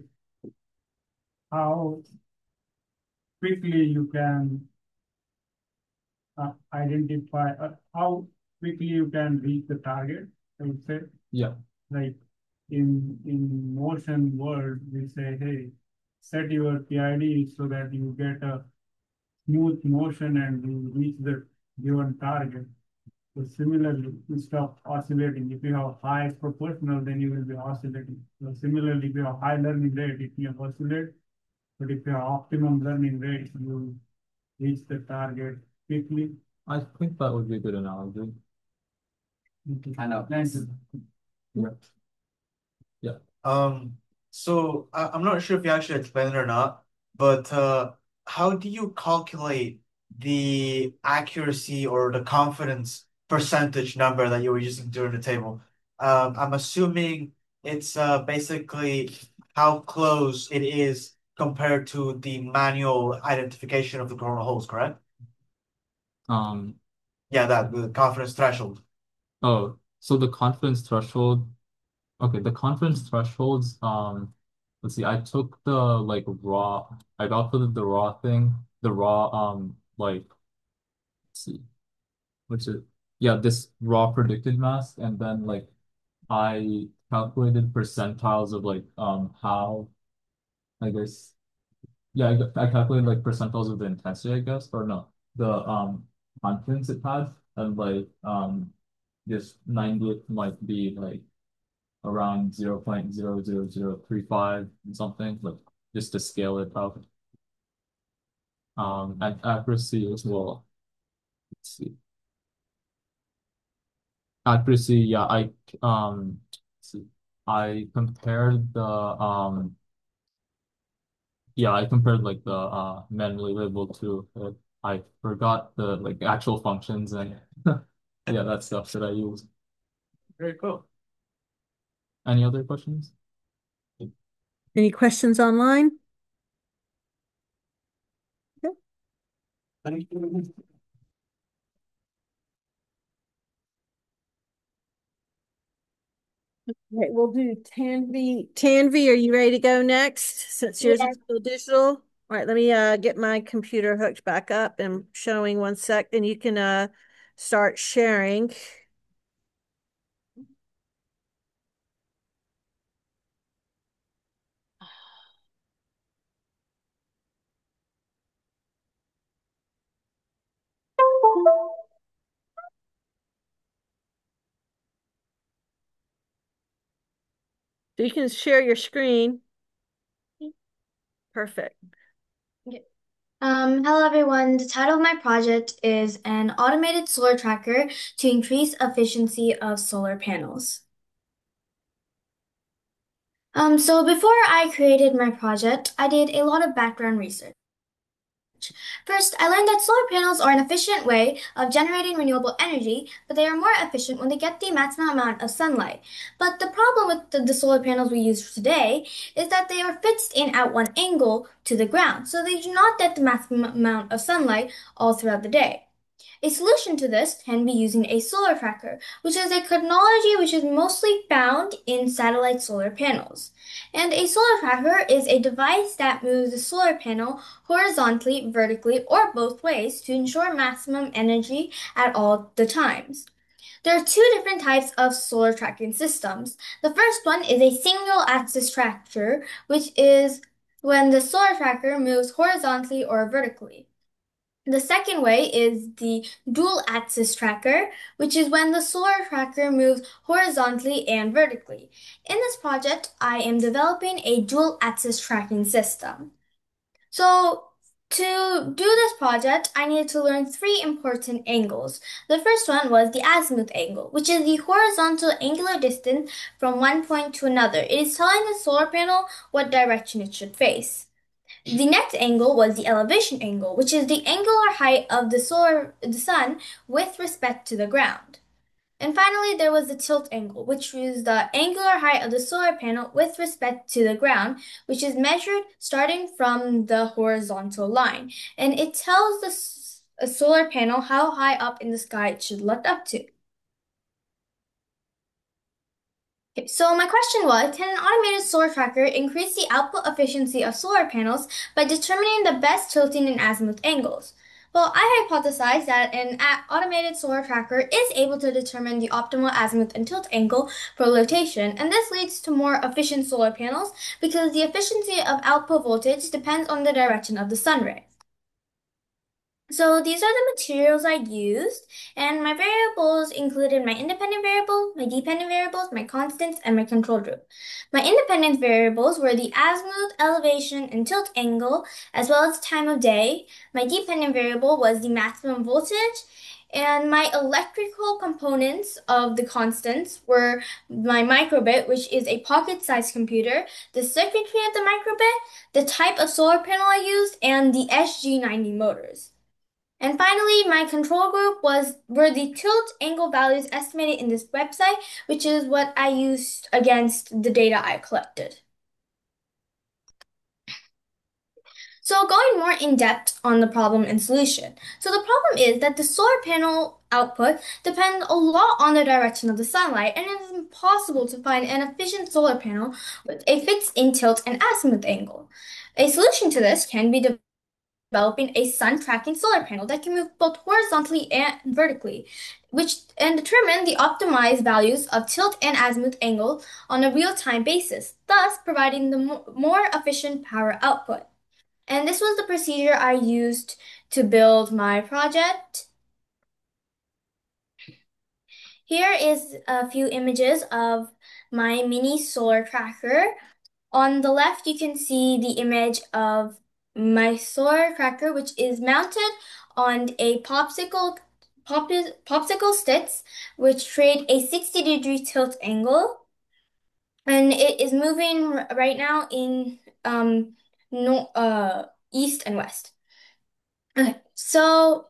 how quickly you can uh, identify uh, how quickly you can reach the target, I would say. Yeah. Like in in motion world, we say, hey, set your P I D so that you get a smooth motion and you reach the given target. So similarly, instead of oscillating, if you have high proportional, then you will be oscillating. So similarly, if you have high learning rate, it may oscillate. But if you have optimum learning rate, you reach the target quickly. I think that would be a good analogy. Kind of nice. Yeah. Yeah. Um, so I, I'm not sure if you actually explained it or not, but uh, how do you calculate the accuracy or the confidence percentage number that you were using during the table? Um, I'm assuming it's uh, basically how close it is compared to the manual identification of the coronal holes, correct? Um. Yeah, that the confidence threshold. Oh, so the confidence threshold. Okay, the confidence thresholds. Um, let's see. I took the like raw. I outputted the raw thing. The raw. Um, like. Let's see. Which is yeah. This raw predicted mass, and then like I calculated percentiles of like um how. I guess. Yeah, I, I calculated like percentiles of the intensity, I guess, or no, the um confidence it had, and like um this ninetieth might be like around zero point zero zero zero three five something, like just to scale it up. Um, and accuracy as well. Let's see. Accuracy, yeah, I um let's see. I compared the um yeah, I compared like the uh manually labeled to uh, I forgot the like actual functions and yeah, that stuff that I use. Very cool. Any other questions? Any questions online? Okay. Thank you. Okay, we'll do Tanvi. Tanvi, are you ready to go next? Since yours Yeah. is still digital. All right, let me uh get my computer hooked back up and showing one sec, and you can uh start sharing. So you can share your screen. Perfect. Um, hello everyone. The title of my project is an automated solar tracker to increase efficiency of solar panels. Um, so before I created my project, I did a lot of background research. First, I learned that solar panels are an efficient way of generating renewable energy, but they are more efficient when they get the maximum amount of sunlight. But the problem with the, the solar panels we use today is that they are fixed in at one angle to the ground, so they do not get the maximum amount of sunlight all throughout the day. A solution to this can be using a solar tracker, which is a technology which is mostly found in satellite solar panels. And a solar tracker is a device that moves the solar panel horizontally, vertically, or both ways to ensure maximum energy at all the times. There are two different types of solar tracking systems. The first one is a single axis tracker, which is when the solar tracker moves horizontally or vertically. The second way is the dual axis tracker, which is when the solar tracker moves horizontally and vertically. In this project, I am developing a dual axis tracking system. So to do this project, I needed to learn three important angles. The first one was the azimuth angle, which is the horizontal angular distance from one point to another. It is telling the solar panel what direction it should face. The next angle was the elevation angle, which is the angular height of the solar the sun with respect to the ground. And finally, there was the tilt angle, which is the angular height of the solar panel with respect to the ground, which is measured starting from the horizontal line. And it tells the solar panel how high up in the sky it should look up to. Okay, so my question was, can an automated solar tracker increase the output efficiency of solar panels by determining the best tilting and azimuth angles? Well, I hypothesized that an automated solar tracker is able to determine the optimal azimuth and tilt angle for rotation, and this leads to more efficient solar panels because the efficiency of output voltage depends on the direction of the sun ray. So these are the materials I used, and my variables included my independent variable, my dependent variables, my constants, and my control group. My independent variables were the azimuth, elevation, and tilt angle, as well as time of day. My dependent variable was the maximum voltage, and my electrical components of the constants were my microbit, which is a pocket-sized computer, the circuitry of the microbit, the type of solar panel I used, and the S G ninety motors. And finally, my control group was were the tilt angle values estimated in this website, which is what I used against the data I collected. So going more in depth on the problem and solution. So the problem is that the solar panel output depends a lot on the direction of the sunlight, and it is impossible to find an efficient solar panel with a fixed in tilt and azimuth angle. A solution to this can be developed developing a sun tracking solar panel that can move both horizontally and vertically, which and determine the optimized values of tilt and azimuth angle on a real-time basis, thus providing the mo more efficient power output. And this was the procedure I used to build my project. Here is a few images of my mini solar tracker. On the left, you can see the image of my solar tracker, which is mounted on a popsicle pop, popsicle sticks, which create a sixty degree tilt angle. And it is moving right now in um, no, uh, east and west. Okay, so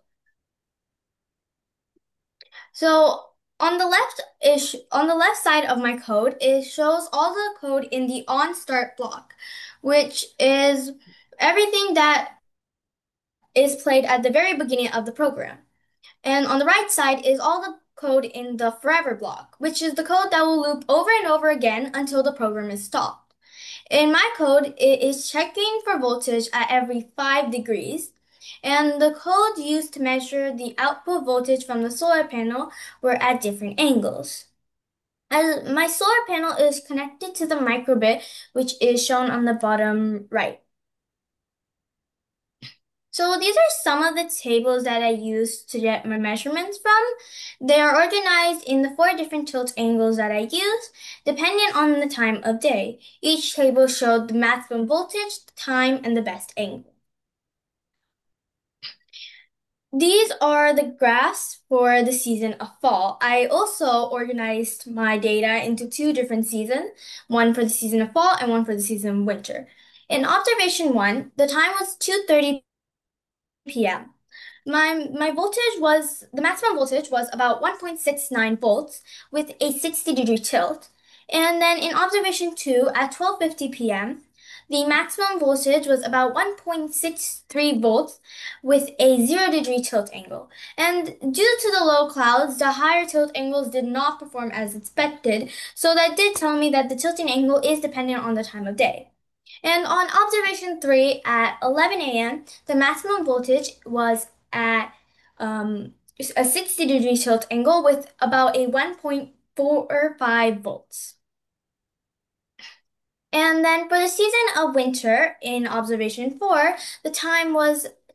so on the left ish on the left side of my code, it shows all the code in the on start block, which is everything that is played at the very beginning of the program. And on the right side is all the code in the forever block, which is the code that will loop over and over again until the program is stopped. In my code, it is checking for voltage at every five degrees, and the code used to measure the output voltage from the solar panel were at different angles. As my solar panel is connected to the microbit, which is shown on the bottom right. So these are some of the tables that I used to get my measurements from. They are organized in the four different tilt angles that I use, depending on the time of day. Each table showed the maximum voltage, the time, and the best angle. These are the graphs for the season of fall. I also organized my data into two different seasons, one for the season of fall and one for the season of winter. In observation one, the time was two thirty p m My, my voltage was, the maximum voltage was about one point six nine volts with a sixty degree tilt. And then in observation two at twelve fifty p m, the maximum voltage was about one point six three volts with a zero degree tilt angle. And due to the low clouds, the higher tilt angles did not perform as expected. So that did tell me that the tilting angle is dependent on the time of day. And on observation three at eleven a m, the maximum voltage was at um, a sixty degree tilt angle with about a one point four five volts. And then for the season of winter in observation four, the time was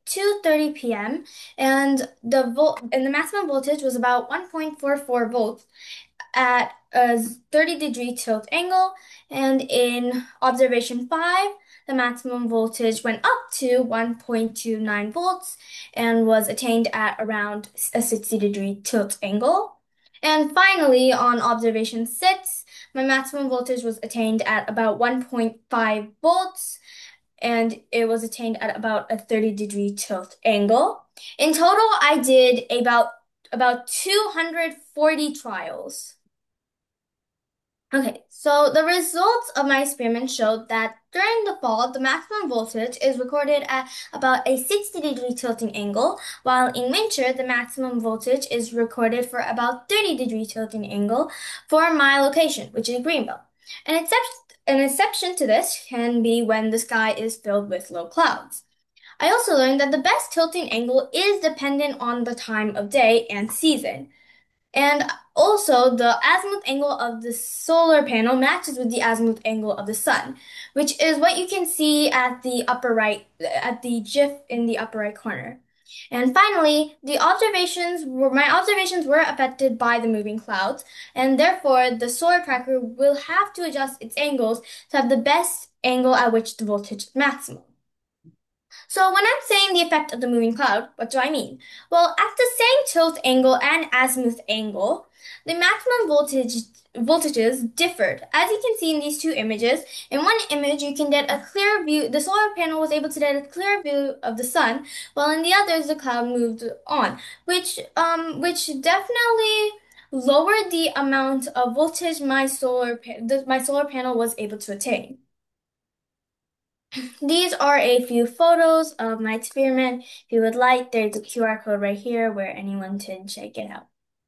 two thirty p m and the volt and the maximum voltage was about one point four four volts at a thirty degree tilt angle. And in observation five, the maximum voltage went up to one point two nine volts and was attained at around a sixty degree tilt angle. And finally, on observation six, my maximum voltage was attained at about one point five volts and it was attained at about a thirty degree tilt angle. In total, I did about about two hundred forty trials. Okay, so the results of my experiment showed that during the fall, the maximum voltage is recorded at about a sixty degree tilting angle, while in winter, the maximum voltage is recorded for about thirty degree tilting angle for my location, which is Greenville. An exception, an exception to this can be when the sky is filled with low clouds. I also learned that the best tilting angle is dependent on the time of day and season. And also, the azimuth angle of the solar panel matches with the azimuth angle of the sun, which is what you can see at the upper right, at the GIF in the upper right corner. And finally, the observations were, my observations were affected by the moving clouds, and therefore the solar tracker will have to adjust its angles to have the best angle at which the voltage is maximum. So when I'm saying the effect of the moving cloud, what do I mean? Well, at the same tilt angle and azimuth angle, the maximum voltage voltages differed. As you can see in these two images, in one image you can get a clear view, the solar panel was able to get a clear view of the sun, while in the others the cloud moved on, which um which definitely lowered the amount of voltage my solar the, my solar panel was able to attain. These are a few photos of my experiment. If you would like, there's a Q R code right here where anyone can check it out.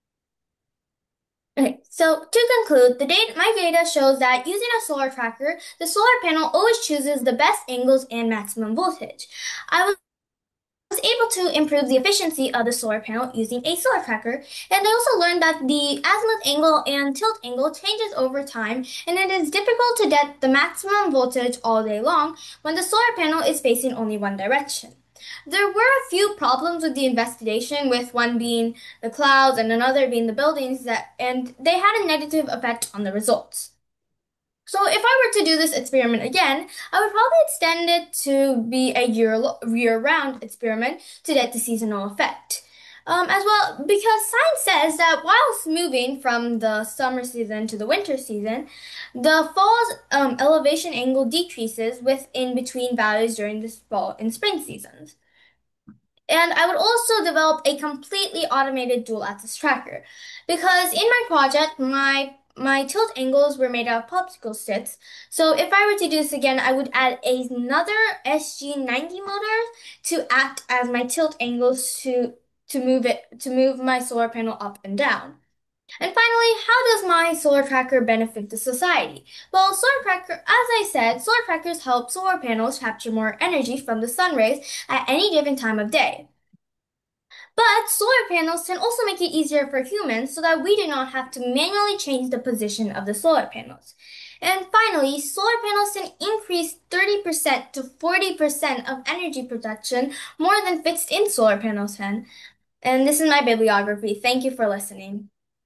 Okay, so to conclude, the data, my data shows that using a solar tracker, the solar panel always chooses the best angles and maximum voltage. I was was able to improve the efficiency of the solar panel using a solar tracker, and I also learned that the azimuth angle and tilt angle changes over time, and it is difficult to get the maximum voltage all day long when the solar panel is facing only one direction. There were a few problems with the investigation, with one being the clouds and another being the buildings, that and they had a negative effect on the results. So if I were to do this experiment again, I would probably extend it to be a year year-round experiment to get the seasonal effect. Um, as well, because science says that whilst moving from the summer season to the winter season, the fall's um, elevation angle decreases with in between values during the fall and spring seasons. And I would also develop a completely automated dual axis tracker, because in my project, my my tilt angles were made out of popsicle sticks. So if I were to do this again, I would add another S G ninety motor to act as my tilt angles to to move it to move my solar panel up and down. And finally, how does my solar tracker benefit the society? Well, solar tracker, as I said, solar trackers help solar panels capture more energy from the sun rays at any given time of day. But solar panels can also make it easier for humans so that we do not have to manually change the position of the solar panels. And finally, solar panels can increase thirty percent to forty percent of energy production more than fixed-in solar panels can. And this is my bibliography. Thank you for listening.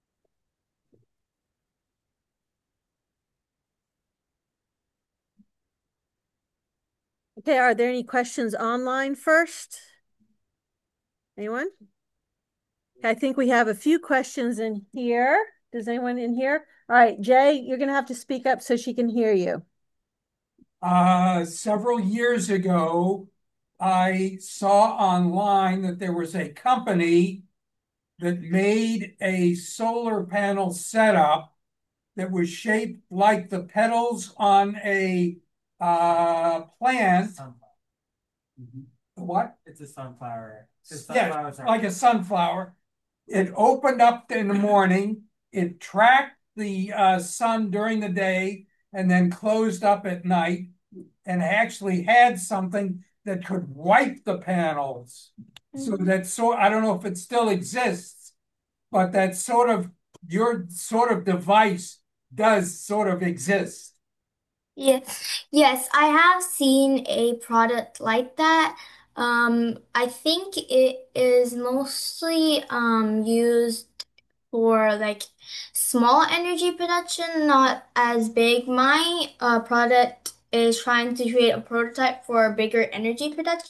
Okay, are there any questions online first? Anyone? I think we have a few questions in here. Does anyone in here? All right, Jay, you're going to have to speak up so she can hear you. Uh, several years ago, I saw online that there was a company that made a solar panel setup that was shaped like the petals on a uh, plant. Mm-hmm. What? It's a sunflower. It's Yeah, like a sunflower. It opened up in the morning. It tracked the uh, sun during the day and then closed up at night, and actually had something that could wipe the panels. Mm-hmm. So that so I don't know if it still exists, but that sort of your sort of device does sort of exist. Yes, yes, I have seen a product like that. Um, I think it is mostly um used for like small energy production, not as big. My uh product is trying to create a prototype for bigger energy production.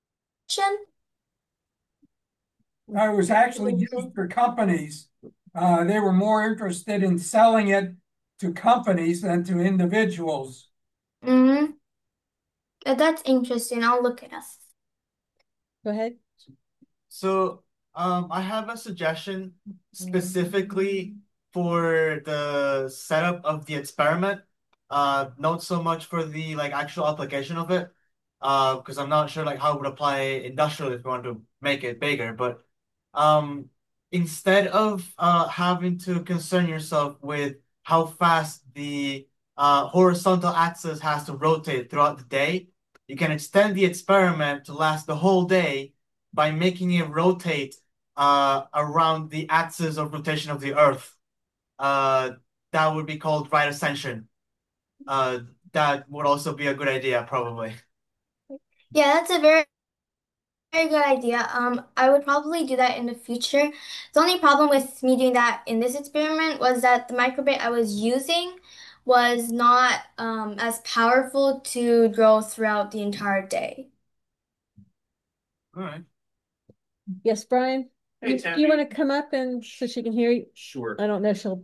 Uh, It was actually used for companies. Uh, they were more interested in selling it to companies than to individuals. Mm-hmm. Uh, That's interesting. I'll look it up. Go ahead. So, um, I have a suggestion specifically for the setup of the experiment. Uh, not so much for the like actual application of it. Uh, because I'm not sure like how it would apply industrially if we want to make it bigger. But um, instead of uh having to concern yourself with how fast the uh horizontal axis has to rotate throughout the day, you can extend the experiment to last the whole day by making it rotate uh, around the axis of rotation of the Earth. Uh, that would be called right ascension. Uh, that would also be a good idea, probably. Yeah, that's a very, very good idea. Um, I would probably do that in the future. The only problem with me doing that in this experiment was that the microbit I was using was not um, as powerful to grow throughout the entire day. All right. Yes, Brian? Hey, You- Tammy. Do you want to come up and so she can hear you? Sure. I don't know if she'll.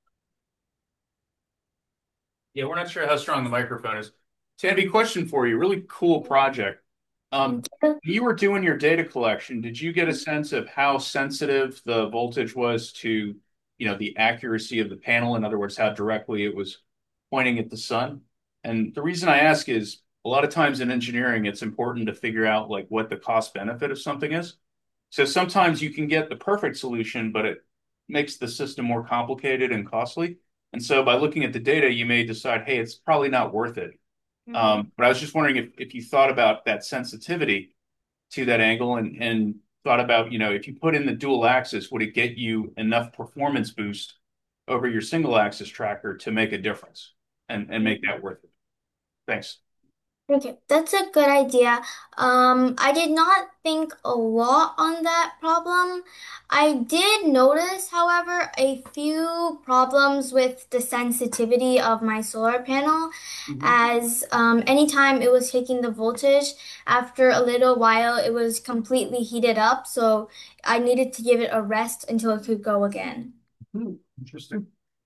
Yeah, we're not sure how strong the microphone is. Tammy, question for you. Really cool project. Um, when you were doing your data collection, did you get a sense of how sensitive the voltage was to, you know, the accuracy of the panel? In other words, how directly it was pointing at the sun? And the reason I ask is a lot of times in engineering, it's important to figure out like what the cost benefit of something is. So sometimes you can get the perfect solution, but it makes the system more complicated and costly. And so by looking at the data, you may decide, hey, it's probably not worth it. Um, but I was just wondering if, if you thought about that sensitivity to that angle and, and thought about, you know, if you put in the dual axis, would it get you enough performance boost over your single axis tracker to make a difference and, and make that worth it? Thanks. Okay, that's a good idea. Um, I did not think a lot on that problem. I did notice, however, a few problems with the sensitivity of my solar panel, as um, anytime it was taking the voltage, after a little while, it was completely heated up, so I needed to give it a rest until it could go again. Hmm, interesting.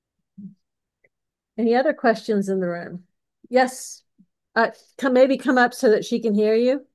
Any other questions in the room? Yes. Uh, come maybe come up so that she can hear you.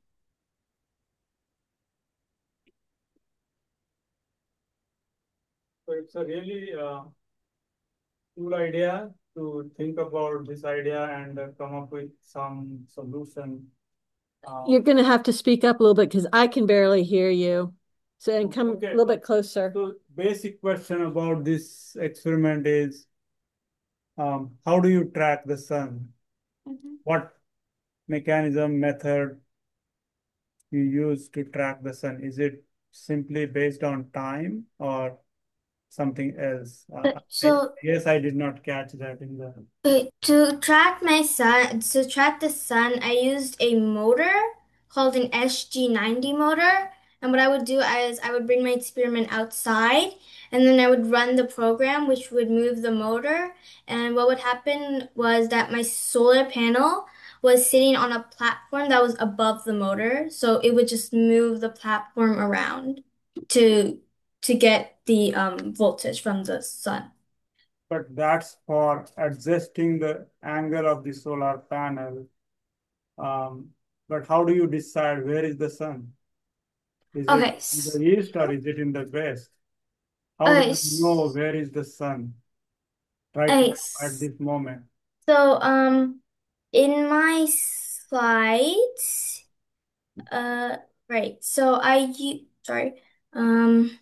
So it's a really uh, cool idea to think about this idea and uh, come up with some solution. Uh, You're going to have to speak up a little bit because I can barely hear you. So, and come Okay. a little bit closer. So basic question about this experiment is, um, how do you track the sun? What mechanism, method you use to track the sun? Is it simply based on time or something else? Uh, So, yes, I did not catch that in the. Okay, to track my sun, to track the sun, I used a motor called an S G ninety motor. And what I would do is I would bring my experiment outside and then I would run the program, which would move the motor. And what would happen was that my solar panel was sitting on a platform that was above the motor. So it would just move the platform around to to get the um, voltage from the sun. But that's for adjusting the angle of the solar panel. Um, but how do you decide where is the sun? Is Okay. it in the east or is it in the west? How Okay. do you know where is the sun right Okay. now at this moment? So, um, in my slides, uh, right. So I u sorry. Um,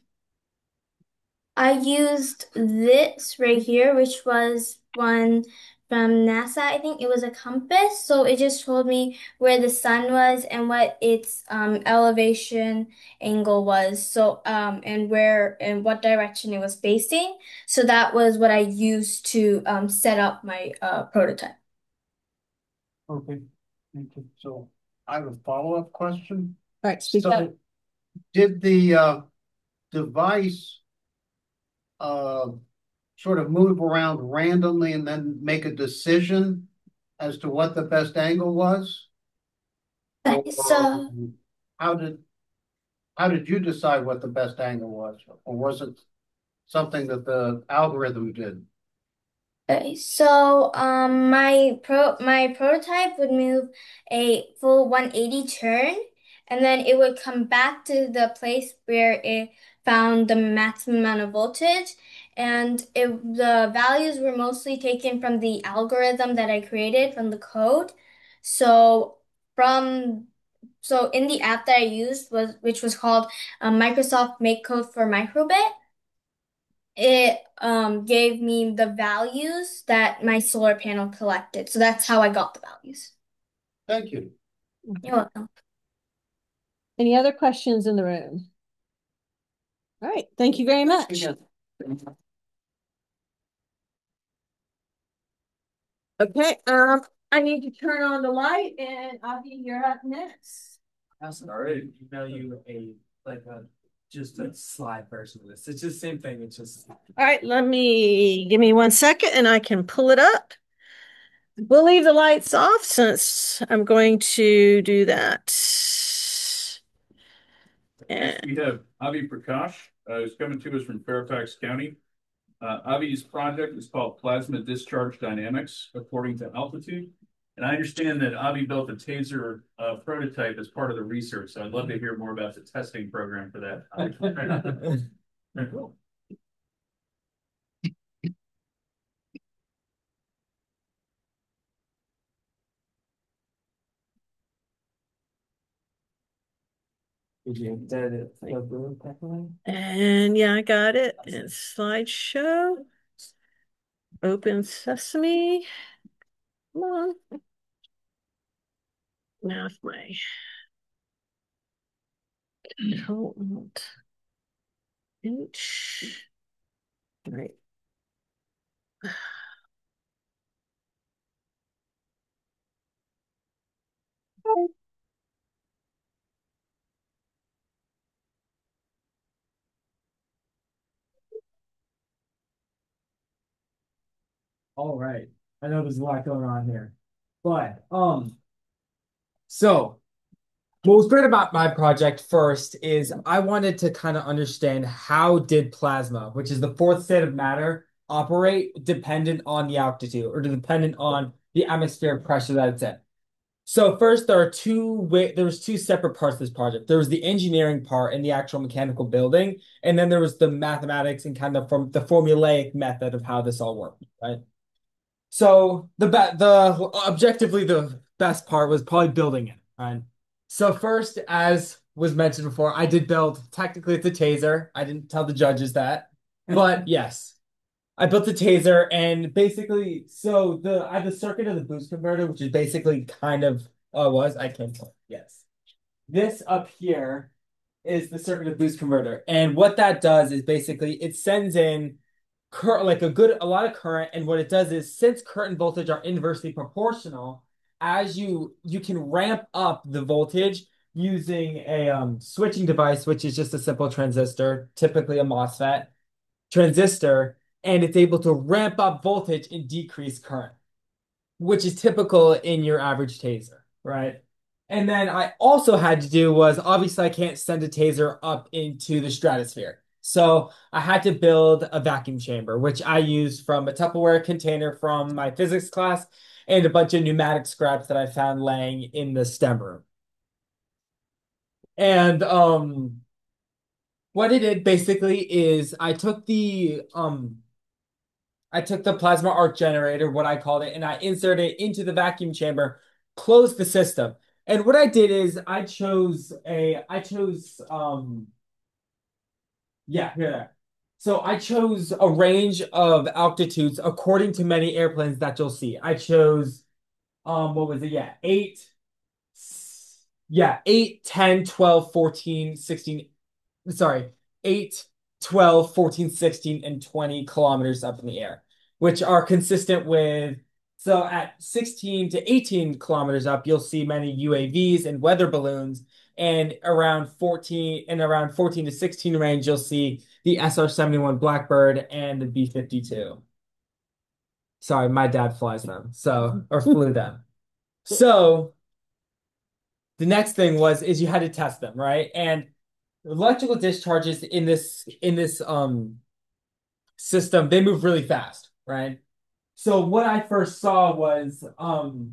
I used this right here, which was one from NASA. I think it was a compass. So it just told me where the sun was and what its um, elevation angle was. So um, and where and what direction it was facing. So that was what I used to um, set up my uh, prototype. Okay, thank you. So I have a follow-up question. All right, speak So up. did the uh, device uh, sort of move around randomly and then make a decision as to what the best angle was? Uh, Or So, how did how did you decide what the best angle was? Or was it something that the algorithm did? uh, so um, my pro my prototype would move a full one eighty turn, and then it would come back to the place where it found the maximum amount of voltage, and it the values were mostly taken from the algorithm that I created from the code. So from so in the app that I used was which was called um, Microsoft Make Code for Microbit. It um, gave me the values that my solar panel collected. So that's how I got the values. Thank you. You're welcome. Any other questions in the room? All right, thank you very much. Okay, um, I need to turn on the light and Avi, you're up next. All right. Email you a like a just a slide version of this. It's just the same thing. It's just All right, let me, give me one second and I can pull it up. We'll leave the lights off since I'm going to do that. Next, we have Avi Prakash, uh, who's coming to us from Fairfax County. Uh, Avi's project is called Plasma Discharge Dynamics According to Altitude. And I understand that Avi built a taser uh, prototype as part of the research. So I'd love to hear more about the testing program for that. Very cool. And yeah, I got it. And slideshow. Open Sesame. Come on. Now it's my control alt H. Right. all right. I know there's a lot going on here, but um, so what was great about my project first is I wanted to kind of understand how did plasma, which is the fourth state of matter, operate dependent on the altitude or dependent on the atmospheric pressure that it's in. So first, there are two way there's two separate parts of this project. There was the engineering part and the actual mechanical building, and then there was the mathematics and kind of from the formulaic method of how this all worked, right? So the the objectively the best part was probably building it, right? So first, as was mentioned before, I did build, technically it's a taser. I didn't tell the judges that, but yes. I built a taser and basically, so the I have the circuit of the boost converter, which is basically kind of uh, was I can tell. Yes. This up here is the circuit of boost converter. And what that does is basically it sends in current like a good a lot of current, and what it does is since current and voltage are inversely proportional, as you you can ramp up the voltage using a um, switching device, which is just a simple transistor, typically a MOSFET transistor, and it's able to ramp up voltage and decrease current, which is typical in your average taser, right? And then I also had to do was obviously I can't send a taser up into the stratosphere. So I had to build a vacuum chamber, which I used from a Tupperware container from my physics class and a bunch of pneumatic scraps that I found laying in the STEM room. And um, what I did basically is I took the um, I took the plasma arc generator, what I called it, and I inserted it into the vacuum chamber, closed the system. And what I did is I chose a, I chose, um, yeah, here there. So I chose a range of altitudes according to many airplanes that you'll see. I chose, um, what was it? Yeah, eight, yeah, eight, ten, twelve, fourteen, sixteen, sorry, eight, twelve, fourteen, sixteen, and twenty kilometers up in the air, which are consistent with, so at sixteen to eighteen kilometers up, you'll see many U A Vs and weather balloons. and around fourteen and around fourteen to sixteen range, you'll see the S R seventy-one Blackbird and the B fifty-two. Sorry, my dad flies them, so or flew them. So the next thing was is you had to test them, right? And electrical discharges in this in this um system, they move really fast, right? So what I first saw was um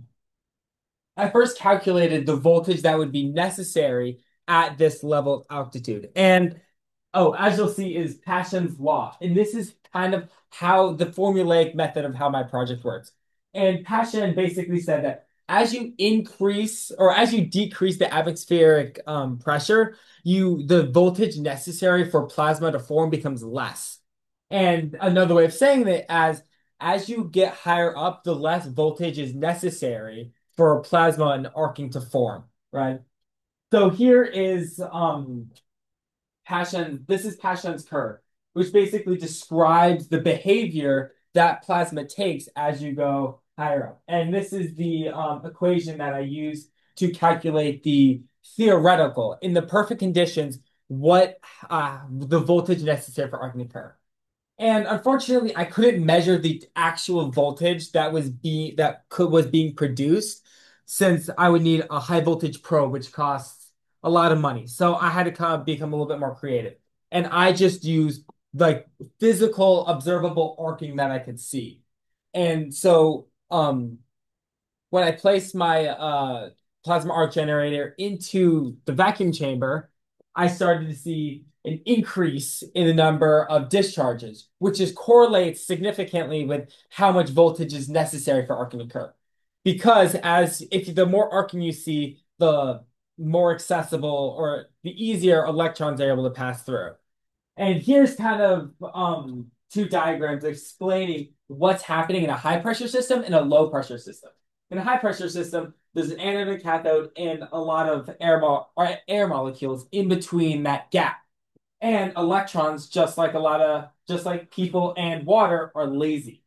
I first calculated the voltage that would be necessary at this level of altitude. And oh, as you'll see is Paschen's law. And this is kind of how the formulaic method of how my project works. And Paschen basically said that as you increase or as you decrease the atmospheric um, pressure, you the voltage necessary for plasma to form becomes less. And another way of saying that as as you get higher up, the less voltage is necessary for plasma and arcing to form, right? So here is um Paschen, this is Paschen's curve, which basically describes the behavior that plasma takes as you go higher up. And this is the um, equation that I use to calculate the theoretical, in the perfect conditions, what uh, the voltage necessary for arcing to occur. And unfortunately, I couldn't measure the actual voltage that was being that could was being produced, since I would need a high voltage probe, which costs a lot of money. So I had to kind of become a little bit more creative. And I just used like physical observable arcing that I could see. And so um when I placed my uh plasma arc generator into the vacuum chamber, I started to see an increase in the number of discharges, which is correlates significantly with how much voltage is necessary for arcing to occur. Because as if the more arcing you see, the more accessible or the easier electrons are able to pass through. And here's kind of um, two diagrams explaining what's happening in a high pressure system and a low pressure system. In a high pressure system, there's an anode and cathode and a lot of air, mo or air molecules in between that gap. And electrons, just like a lot of, just like people and water, are lazy.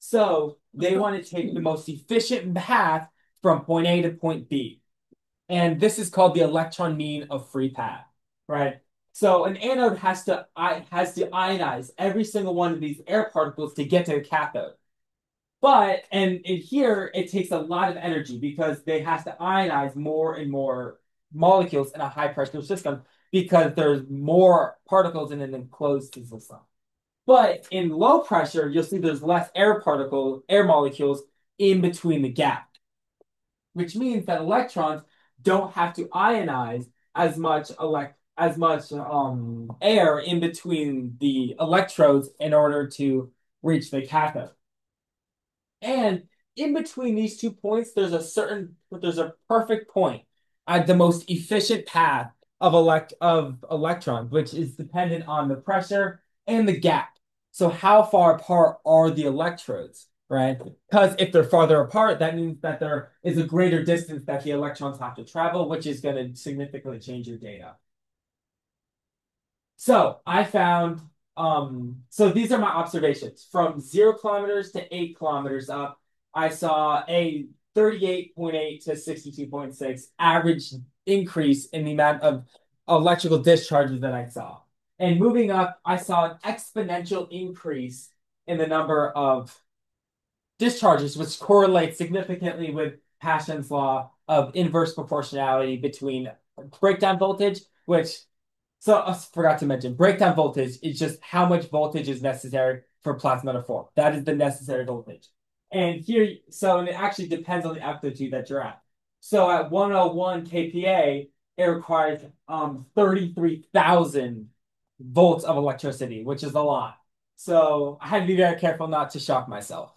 So they want to take the most efficient path from point A to point B. And this is called the electron mean of free path, right? So an anode has to has to ionize every single one of these air particles to get to the cathode. But and in here it takes a lot of energy because they have to ionize more and more molecules in a high pressure system because there's more particles in an enclosed system. But in low pressure, you'll see there's less air particle, air molecules in between the gap, which means that electrons don't have to ionize as much elect as much um, air in between the electrodes in order to reach the cathode. And in between these two points, there's a certain there's a perfect point at the most efficient path of elect of electrons, which is dependent on the pressure and the gap. So how far apart are the electrodes, right? Because if they're farther apart, that means that there is a greater distance that the electrons have to travel, which is going to significantly change your data. So I found, um, so these are my observations. From zero kilometers to eight kilometers up, I saw a thirty-eight point eight to sixty-two point six average increase in the amount of electrical discharges that I saw. And moving up, I saw an exponential increase in the number of discharges, which correlates significantly with Paschen's law of inverse proportionality between breakdown voltage, which, so I forgot to mention, breakdown voltage is just how much voltage is necessary for plasma to form. That is the necessary voltage. And here, so and it actually depends on the altitude that you're at. So at one oh one K P A, it requires um, thirty-three thousand volts of electricity, which is a lot. So I had to be very careful not to shock myself.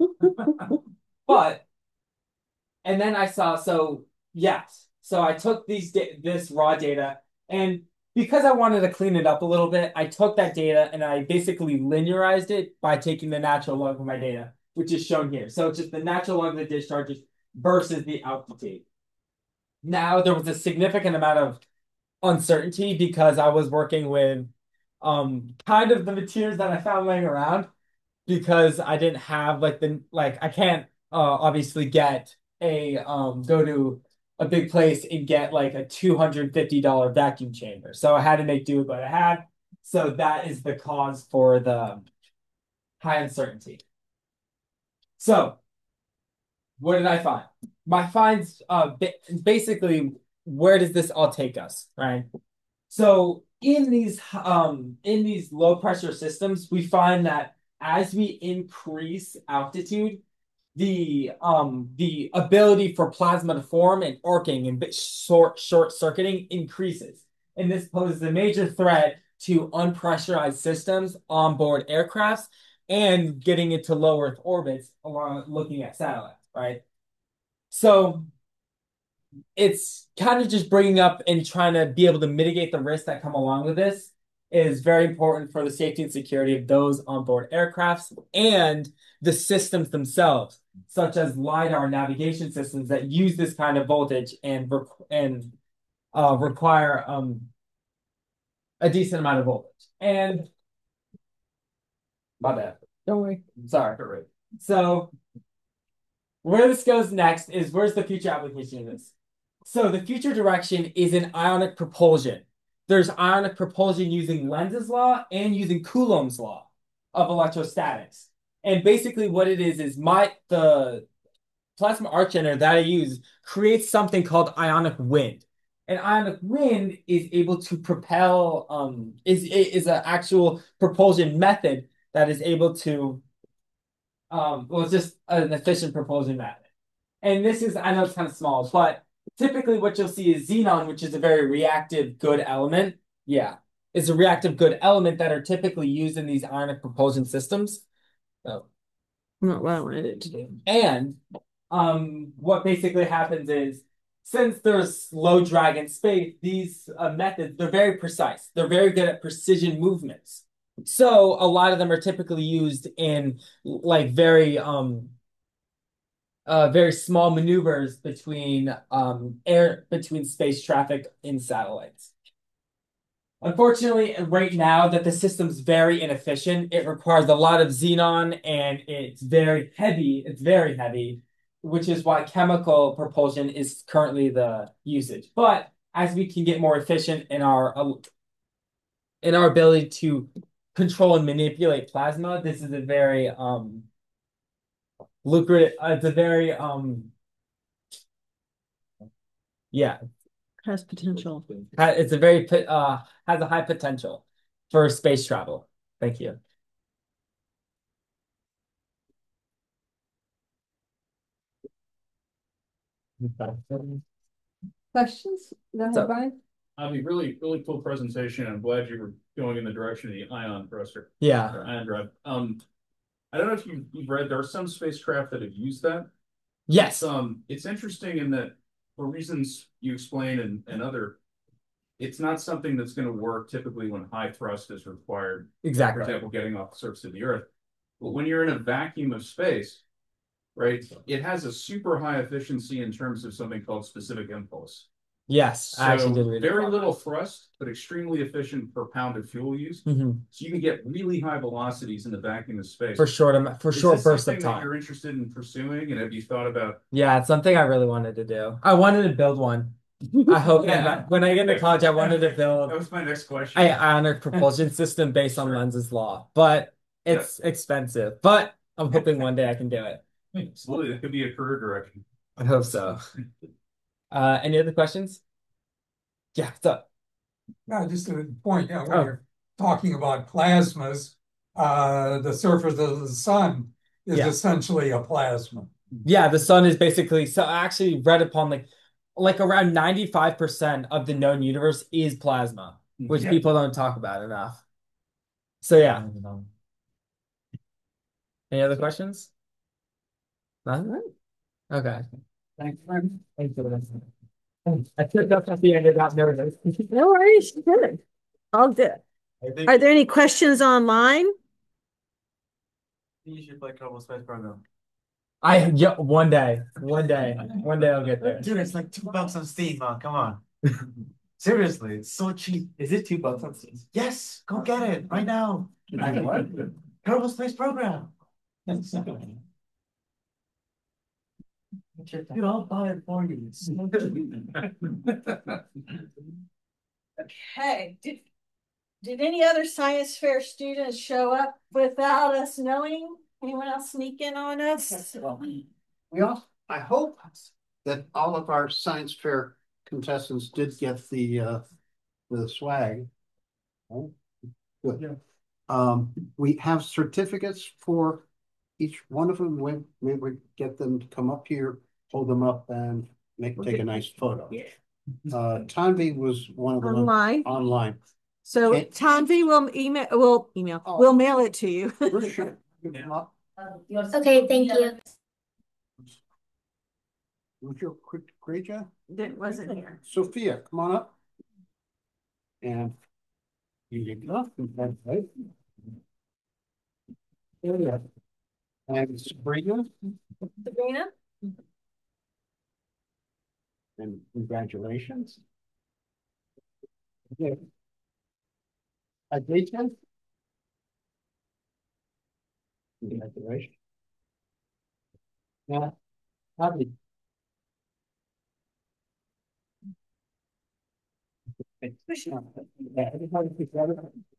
But, and then I saw, so yes, so I took these this raw data, and because I wanted to clean it up a little bit, I took that data and I basically linearized it by taking the natural log of my data, which is shown here. So it's just the natural log of the discharges versus the altitude. Now, there was a significant amount of uncertainty because I was working with um kind of the materials that I found laying around, because I didn't have like the like I can't uh obviously get a um go to a big place and get like a two hundred fifty dollar vacuum chamber. So I had to make do with what I had. So that is the cause for the high uncertainty. So what did I find? My finds, uh, basically, where does this all take us, right? So in these um in these low pressure systems, we find that as we increase altitude, the um the ability for plasma to form and arcing and short short circuiting increases, and this poses a major threat to unpressurized systems on board aircrafts and getting into low Earth orbits along looking at satellites, right? So it's kind of just bringing up and trying to be able to mitigate the risks that come along with this is very important for the safety and security of those onboard aircrafts and the systems themselves, such as LiDAR navigation systems that use this kind of voltage and and uh, require um, a decent amount of voltage. And my bad. Don't worry. Sorry. All right. So where this goes next is where's the future application of this? So the future direction is in ionic propulsion. There's ionic propulsion using Lenz's law and using Coulomb's law of electrostatics. And basically what it is is my the plasma arc generator that I use creates something called ionic wind. And ionic wind is able to propel um is is an actual propulsion method that is able to um well it's just an efficient propulsion method. And this is, I know it's kind of small, but typically what you'll see is xenon, which is a very reactive good element. Yeah, it's a reactive good element that are typically used in these ionic propulsion systems. Oh. Not what I wanted it to do. And um, what basically happens is, since there's low drag in space, these uh, methods, they're very precise. They're very good at precision movements. So a lot of them are typically used in like very um, Uh, very small maneuvers between um, air between space traffic in satellites. Unfortunately, right now that the system's very inefficient, it requires a lot of xenon and it's very heavy. It's very heavy, which is why chemical propulsion is currently the usage. But as we can get more efficient in our uh, in our ability to control and manipulate plasma, this is a very um, lucrative. Uh, it's a very um, yeah, has potential. It's a very uh has a high potential for space travel. Thank you. Questions? Go ahead, So- Brian. I mean, really, really cool presentation. I'm glad you were going in the direction of the ion thruster. Yeah. Or ion drive. Um, I don't know if you, you've read, there are some spacecraft that have used that. Yes. Um, it's interesting in that for reasons you explain and, and other, it's not something that's going to work typically when high thrust is required. Exactly. For example, getting off the surface of the Earth. But when you're in a vacuum of space, right, it has a super high efficiency in terms of something called specific impulse. Yes, So I actually did read very it. little thrust, but extremely efficient per pound of fuel used. Mhm. So you can get really high velocities in the vacuum of space. For short am- for Is short this bursts of something that time. you're interested in pursuing, and have you thought about? Yeah, it's something I really wanted to do. I wanted to build one. I hope Yeah. that when I get into college, I wanted to build That was my next question. a ionic propulsion system based on Lenz's law, but it's expensive. But I'm hoping one day I can do it. Absolutely, that could be a career direction. I hope so. Uh, any other questions? Yeah, what's up? No, just a point, yeah, when Oh. you're talking about plasmas, uh, the surface of the sun is Yeah. essentially a plasma. Yeah, the sun is basically, so I actually read upon like like around ninety-five percent of the known universe is plasma, which Yeah. people don't talk about enough. So yeah. Any other questions? None? Okay. Thanks, friend. Thanks for listening. I took up at the end about nervous. No worries. Good. All good. Are there any questions online? You should play Kerbal Space Program. I yeah, one day, one day, one day I'll get there. Dude, it's like two bucks on Steam, man. Come on. Seriously, it's so cheap. Is it two bucks on Steam? Yes, go get it right now. Kerbal Space Program. Dude, I'll buy it for you. Okay, did, did any other science fair students show up without us knowing? Anyone else sneak in on us? We also, I hope that all of our science fair contestants did get the, uh, the swag. Oh, good. Yeah. Um, we have certificates for each one of them. When maybe we get them to come up here, hold them up and make, take a nice photo. Yeah. Uh, Tanvi was one of them. Online. Online. So Okay. Tanvi will email, will email, Oh. we'll mail it to you. For sure. Okay, thank you. Was your quick grade job? That wasn't here. Sophia, come on up. And you get off. Right? Yeah. And Sabrina. Sabrina? And congratulations. Okay. Aditya. Congratulations. Now, Abby. Yeah, everybody together.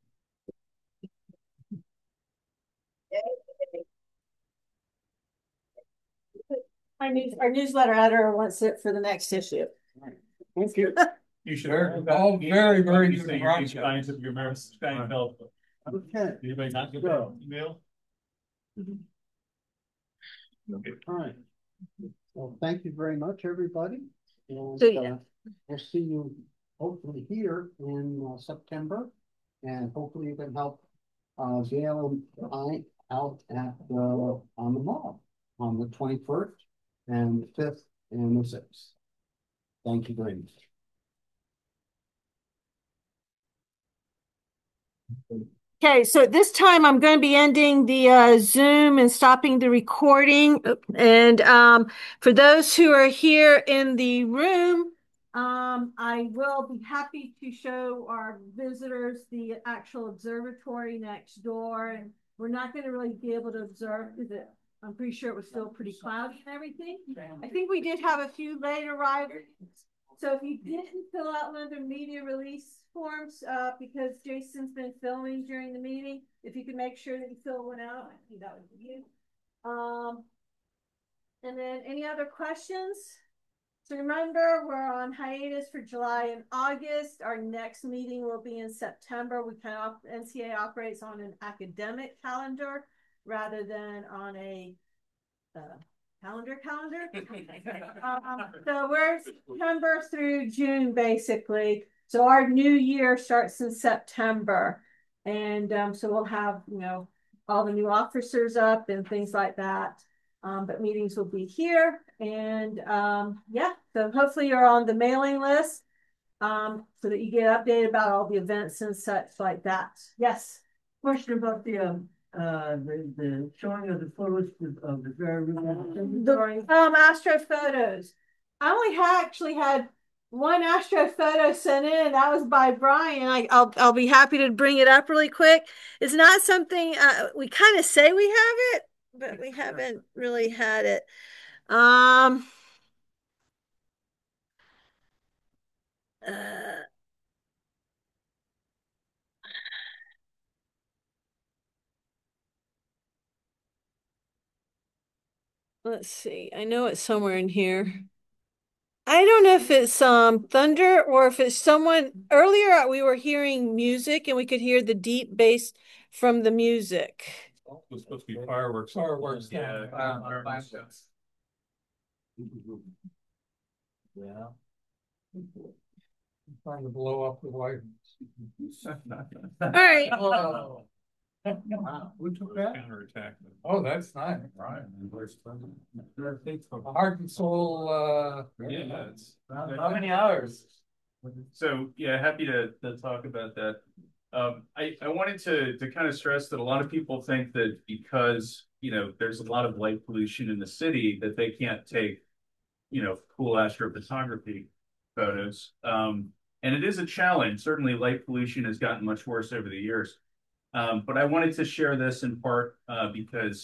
Our news, our newsletter editor wants it for the next issue. Thank you. You should. All very, very You good say you projects. need signs of your merits, kind of help. Okay. Anybody not get So- that email? Okay. All right. Well, thank you very much, everybody. And So, yeah. uh, we'll see you hopefully here in uh, September. And hopefully you can help uh, Gail and I out at uh, on the mall on the twenty-first and the fifth and the sixth. Thank you very much. Okay, so at this time I'm going to be ending the uh, Zoom and stopping the recording. And um, for those who are here in the room, um, I will be happy to show our visitors the actual observatory next door. And we're not going to really be able to observe because it, I'm pretty sure it was still pretty cloudy and everything. I think we did have a few late arrivals. So if you didn't fill out one of the media release forms, uh, because Jason's been filming during the meeting, if you could make sure that you fill one out, I think that would be you. Um, and then any other questions? So remember, we're on hiatus for July and August. Our next meeting will be in September. We kind of, N C A A operates on an academic calendar rather than on a uh, calendar calendar. um, so we're September through June, basically. So our new year starts in September. And um, so we'll have, you know, all the new officers up and things like that. Um, but meetings will be here. And um, yeah, so hopefully you're on the mailing list um, so that you get updated about all the events and such like that. Yes. Question about the um uh the the showing of the photos of the very The um astro photos. I only had actually had one astro photo sent in. That was by Brian. I, I'll I'll be happy to bring it up really quick. It's not something uh, we kind of say we have it, but we haven't really had it. Um. Uh, let's see. I know it's somewhere in here. I don't know if it's um thunder or if it's someone earlier we were hearing music and we could hear the deep bass from the music. It was supposed to be fireworks. Fireworks. Yeah. Fireworks. Yeah. Trying to blow up the White All right. House. Wow, who took that? Counterattack. Oh, that's nice. Right. Heart and soul. Uh, Yeah, it's. How many hours? So, yeah, happy to, to talk about that. Um, I, I wanted to, to kind of stress that a lot of people think that because, you know, there's a lot of light pollution in the city that they can't take, you know, cool astrophotography photos. Um, and it is a challenge. Certainly light pollution has gotten much worse over the years. Um, but I wanted to share this in part uh, because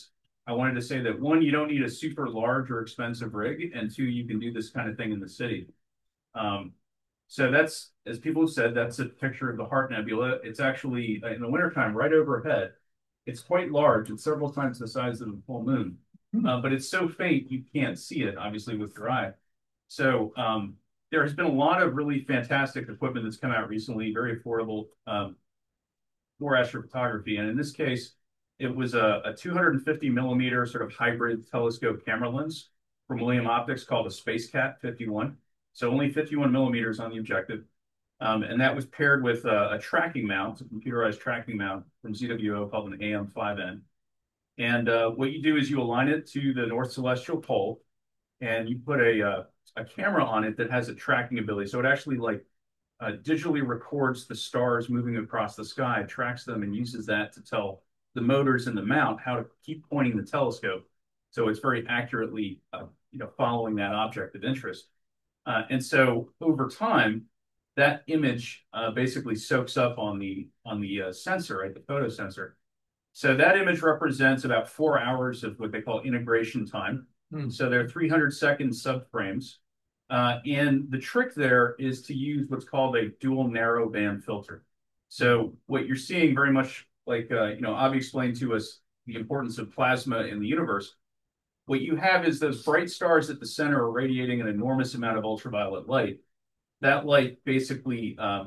I wanted to say that one, you don't need a super large or expensive rig, and two, you can do this kind of thing in the city. Um, so that's, as people have said, that's a picture of the Heart Nebula. It's actually in the wintertime right overhead. It's quite large. It's several times the size of the full moon, uh, but it's so faint you can't see it, obviously, with your eye. So um, there has been a lot of really fantastic equipment that's come out recently, very affordable um, for astrophotography. And in this case, it was a, a two hundred fifty millimeter sort of hybrid telescope camera lens from William Optics called a SpaceCat fifty-one. So only fifty-one millimeters on the objective. Um, and that was paired with a, a tracking mount, a computerized tracking mount from Z W O called an A M five N. And uh, what you do is you align it to the North Celestial Pole, and you put a, uh, a camera on it that has a tracking ability. So it actually like uh, digitally records the stars moving across the sky, tracks them, and uses that to tell the motors in the mount how to keep pointing the telescope. So it's very accurately uh, you know, following that object of interest. Uh, and so over time, that image uh, basically soaks up on the on the uh, sensor, right, the photo sensor. So that image represents about four hours of what they call integration time. Hmm. So they're three hundred second subframes. Uh, and the trick there is to use what's called a dual narrowband filter. So what you're seeing very much like, uh, you know, Avi explained to us the importance of plasma in the universe. What you have is those bright stars at the center are radiating an enormous amount of ultraviolet light. That light basically um,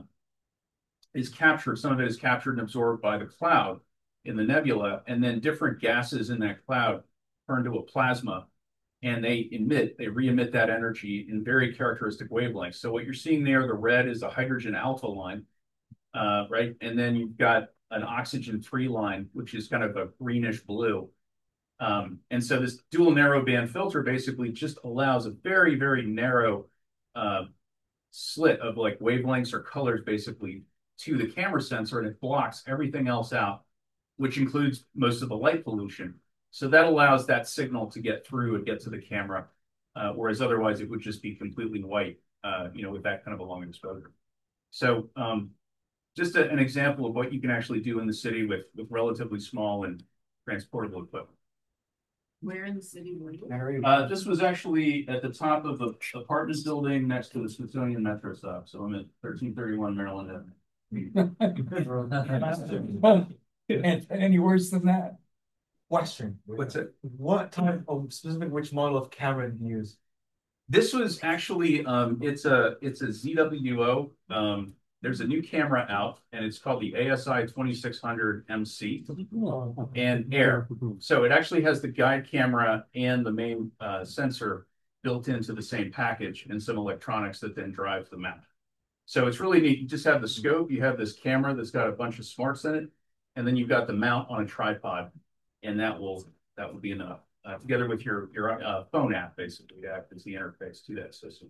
is captured, some of it is captured and absorbed by the cloud in the nebula, and then different gases in that cloud turn to a plasma, and they emit, they re-emit that energy in very characteristic wavelengths. So what you're seeing there, the red is a hydrogen alpha line, uh, right? And then you've got an oxygen three line, which is kind of a greenish blue. Um, and so this dual narrowband filter basically just allows a very, very narrow uh, slit of like wavelengths or colors basically to the camera sensor, and it blocks everything else out, which includes most of the light pollution. So that allows that signal to get through and get to the camera, uh, whereas otherwise it would just be completely white, uh, you know, with that kind of a long exposure. So um, just a, an example of what you can actually do in the city with, with relatively small and transportable equipment. Where in the city were you? Uh, this was actually at the top of the apartment building next to the Smithsonian Metro stop. So I'm at thirteen thirty-one Maryland Avenue. Any worse than that? Question. What's it? What type of specific, which model of camera did you use? This was actually, um, it's a it's a Z W O. Um, there's a new camera out, and it's called the A S I twenty-six hundred M C and Air. So it actually has the guide camera and the main uh, sensor built into the same package, and some electronics that then drive the mount. So it's really neat. You just have the scope, you have this camera that's got a bunch of smarts in it, and then you've got the mount on a tripod, and that will that will be enough. Uh, together with your your uh, phone app, basically, to act as the interface to that system.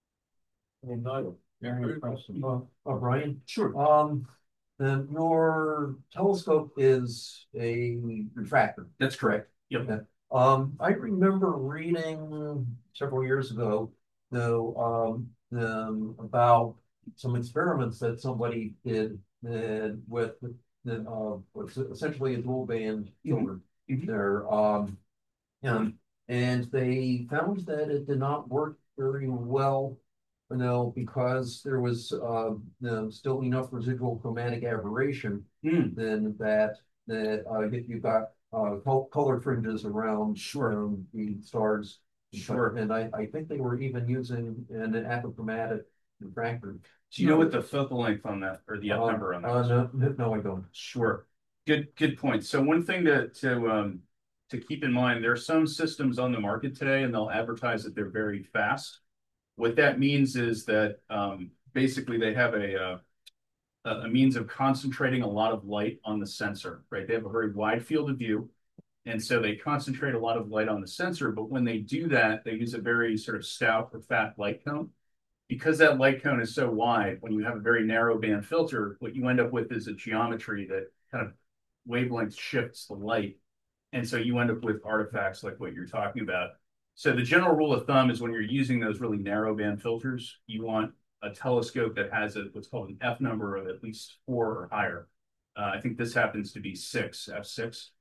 Very impressive. Uh, uh, Brian? Sure. Um, then your telescope is a refractor. That's correct. Yep. Yeah. Um, I remember reading several years ago, though, um, um, about some experiments that somebody did uh, with the uh, what's essentially a dual band filter. Mm-hmm. There, um, and and they found that it did not work very well. You know, because there was uh, you know, still enough residual chromatic aberration, mm. then that that uh, you got uh, color fringes around sure. um, the stars. Sure. And I, I think they were even using an apochromatic refractor. Do you know what the focal length on that, or the F uh, number on that? Uh, no, no, I don't. Sure. Good, good point. So one thing to to um, to keep in mind, there are some systems on the market today, and they'll advertise that they're very fast. What that means is that um, basically they have a, uh, a means of concentrating a lot of light on the sensor, right? They have a very wide field of view, and so they concentrate a lot of light on the sensor, but when they do that, they use a very sort of stout or fat light cone. Because that light cone is so wide, when you have a very narrow band filter, what you end up with is a geometry that kind of wavelength shifts the light, and so you end up with artifacts like what you're talking about. So the general rule of thumb is when you're using those really narrow band filters, you want a telescope that has a, what's called an F number of at least four or higher. Uh, I think this happens to be six, F six.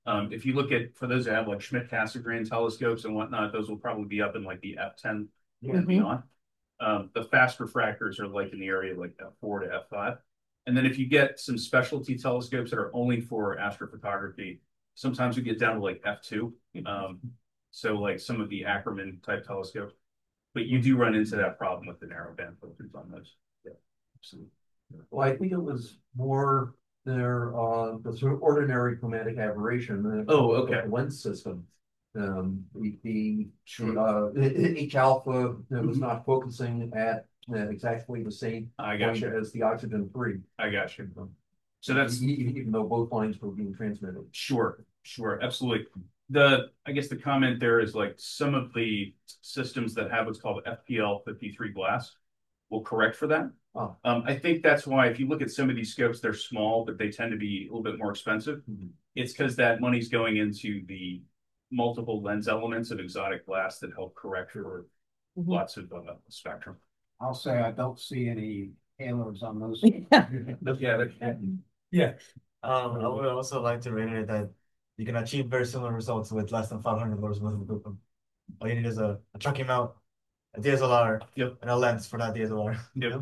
Um, if you look at, for those that have like Schmidt-Cassegrain telescopes and whatnot, those will probably be up in like the F ten and Mhm. beyond. Um, the fast refractors are like in the area of like F four to F five. And then if you get some specialty telescopes that are only for astrophotography, sometimes we get down to like F two. Um, so like some of the Ackerman type telescopes. But you do run into that problem with the narrowband filters on those. Yeah, absolutely. Well, I think it was more their, uh, the sort of ordinary chromatic aberration. the- Oh, okay. the lens system. Um, the, the, Sure. uh, H alpha that was Mhm. not focusing at uh, exactly the same I got point you. as the oxygen three. I got you. So that's E- e- even though both lines were being transmitted. Sure, sure, absolutely. The, I guess the comment there is like some of the systems that have what's called F P L fifty-three glass will correct for that. Oh. Um, I think that's why if you look at some of these scopes, they're small, but they tend to be a little bit more expensive. Mhm. It's because that money's going into the multiple lens elements of exotic glass that help correct for Mhm. lots of uh, spectrum. I'll say I don't see any halos on those. Yeah, they're- Yeah. Um, I would also like to reiterate that you can achieve very similar results with less than five hundred dollars worth of equipment. All you need is a, a tracking mount, a D S L R, Yep. and a lens for that D S L R. Yep.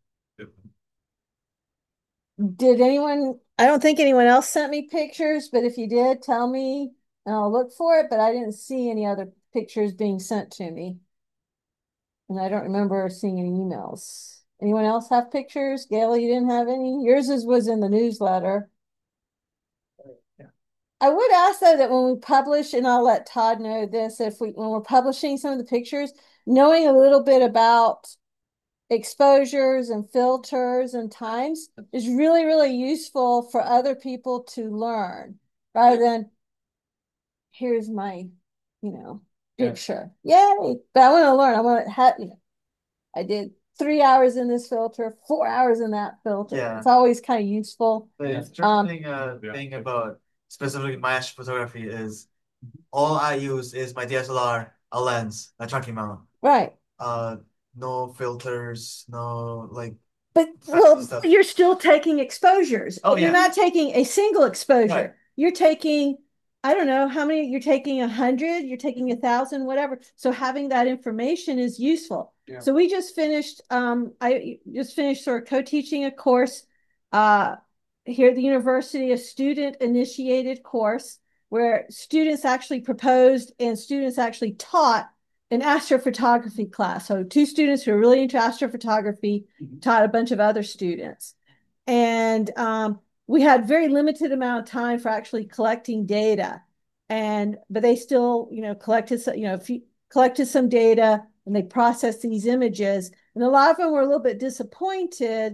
Did anyone, I don't think anyone else sent me pictures, but if you did, tell me and I'll look for it, but I didn't see any other pictures being sent to me. And I don't remember seeing any emails. Anyone else have pictures? Gail, you didn't have any? Yours is, was in the newsletter. I would ask though that when we publish, and I'll let Todd know this, if we, when we're publishing some of the pictures, knowing a little bit about exposures and filters and times is really, really useful for other people to learn rather than here's my, you know, Yeah. picture. Yay. But I want to learn. I want to have, you know, I did three hours in this filter, four hours in that filter. Yeah. It's always kind of useful. The Um, interesting uh, Yeah. thing about specifically my astrophotography is all I use is my D S L R, a lens, a tracking mount. Right. Uh, no filters, no like. But fancy well, stuff. you're still taking exposures. Oh, You're yeah. not taking a single exposure. Right. You're taking, I don't know how many, you're taking a hundred, you're taking a thousand, whatever. So having that information is useful. Yeah. So we just finished, um, I just finished sort of co-teaching a course uh, here at the university, a student initiated course where students actually proposed and students actually taught an astrophotography class. So two students who are really into astrophotography taught a bunch of other students. And um, we had very limited amount of time for actually collecting data. And, but they still, you know, collected, some, you know, if you collected some data and they processed these images. And a lot of them were a little bit disappointed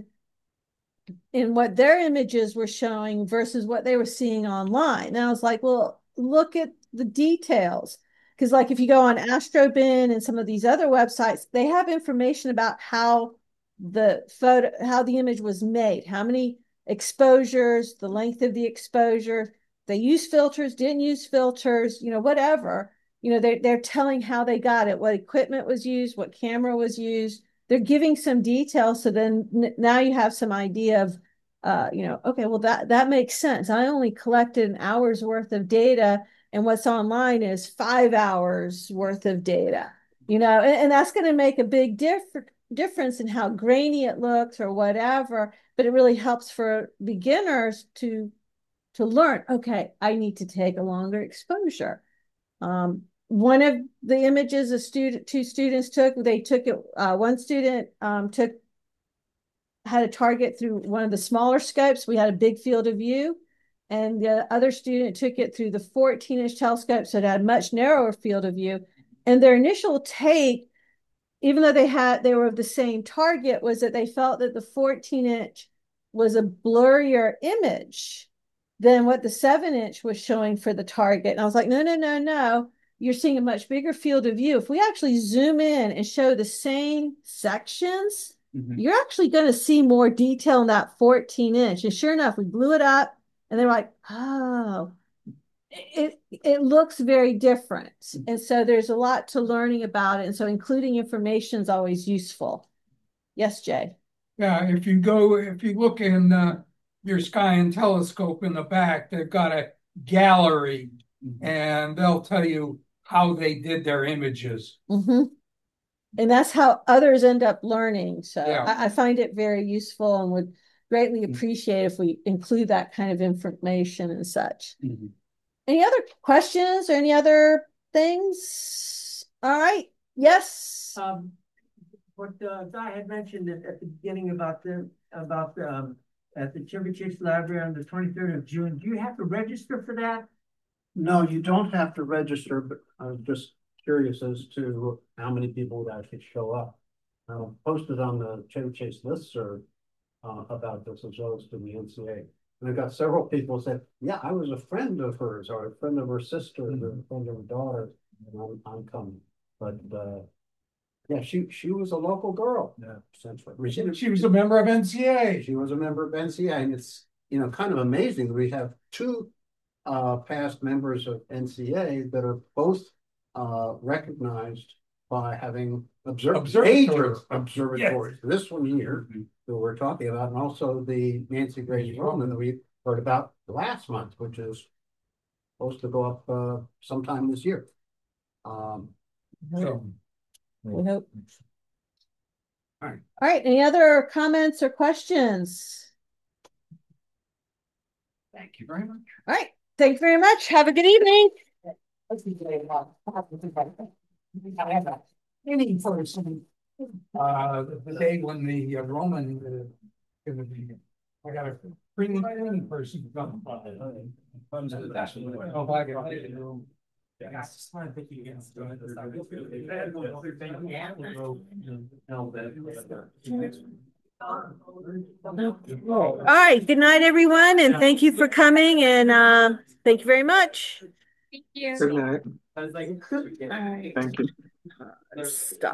in what their images were showing versus what they were seeing online. And I was like, well, look at the details. Because like if you go on Astrobin and some of these other websites, they have information about how the photo, how the image was made, how many exposures, the length of the exposure. They use filters, didn't use filters, you know, whatever. You know, they're, they're telling how they got it, what equipment was used, what camera was used. They're giving some details. So then now you have some idea of, uh, you know, okay, well, that, that makes sense. I only collected an hour's worth of data and what's online is five hours worth of data, you know, and, and that's going to make a big diff difference in how grainy it looks or whatever, but it really helps for beginners to, to learn, okay, I need to take a longer exposure. Um, one of the images a student, two students took, they took it, uh, one student um, took, had a target through one of the smaller scopes. We had a big field of view. And the other student took it through the fourteen inch telescope, so it had a much narrower field of view. And their initial take, even though they had, they were of the same target, was that they felt that the fourteen inch was a blurrier image than what the seven inch was showing for the target. And I was like, no, no, no, no. You're seeing a much bigger field of view. If we actually zoom in and show the same sections, mm-hmm. you're actually going to see more detail in that fourteen inch. And sure enough, we blew it up and they're like, oh, it, it looks very different. And so there's a lot to learning about it. And so including information is always useful. Yes, Jay. Yeah, if you go, if you look in uh, your Sky and Telescope in the back, they've got a gallery, and they'll tell you how they did their images. Mm-hmm. And that's how others end up learning. So Yeah. I, I find it very useful and would greatly appreciate if we include that kind of information and such. Mm-hmm. Any other questions or any other things? All right. Yes. Um, what uh, Guy had mentioned at, at the beginning about the about um at the Chevy Chase Library on the twenty-third of June. Do you have to register for that? No, you don't have to register, but I'm just curious as to how many people would actually show up. I posted on the Chevy Chase listserv uh, about this as well as to the N C A. And I got several people said, yeah, I was a friend of hers or a friend of her sister or a friend of her daughter, and I'm, I'm coming. But uh, yeah, she she was a local girl. Yeah, essentially. She, she was a member of N C A. She was a member of N C A, and it's, you know, kind of amazing that we have two uh, past members of N C A that are both uh, recognized by having observed Observatories. major observatories. This one here that we're talking about, and also the Nancy Grace Roman that we heard about last month, which is supposed to go up uh, sometime this year. Um, so, We hope. all right. All right. Any other comments or questions? Thank you very much. All right. Thank you very much. Have a good evening. Any person, uh, the day when the uh, Roman, uh, gonna be, I gotta bring any person to come. Oh, if I can- Yeah, I just want to thank you again. All right. Good night, everyone. And thank you for coming. And um, thank you very much. Thank you. Good night. I was like, All right. thank you. Stop.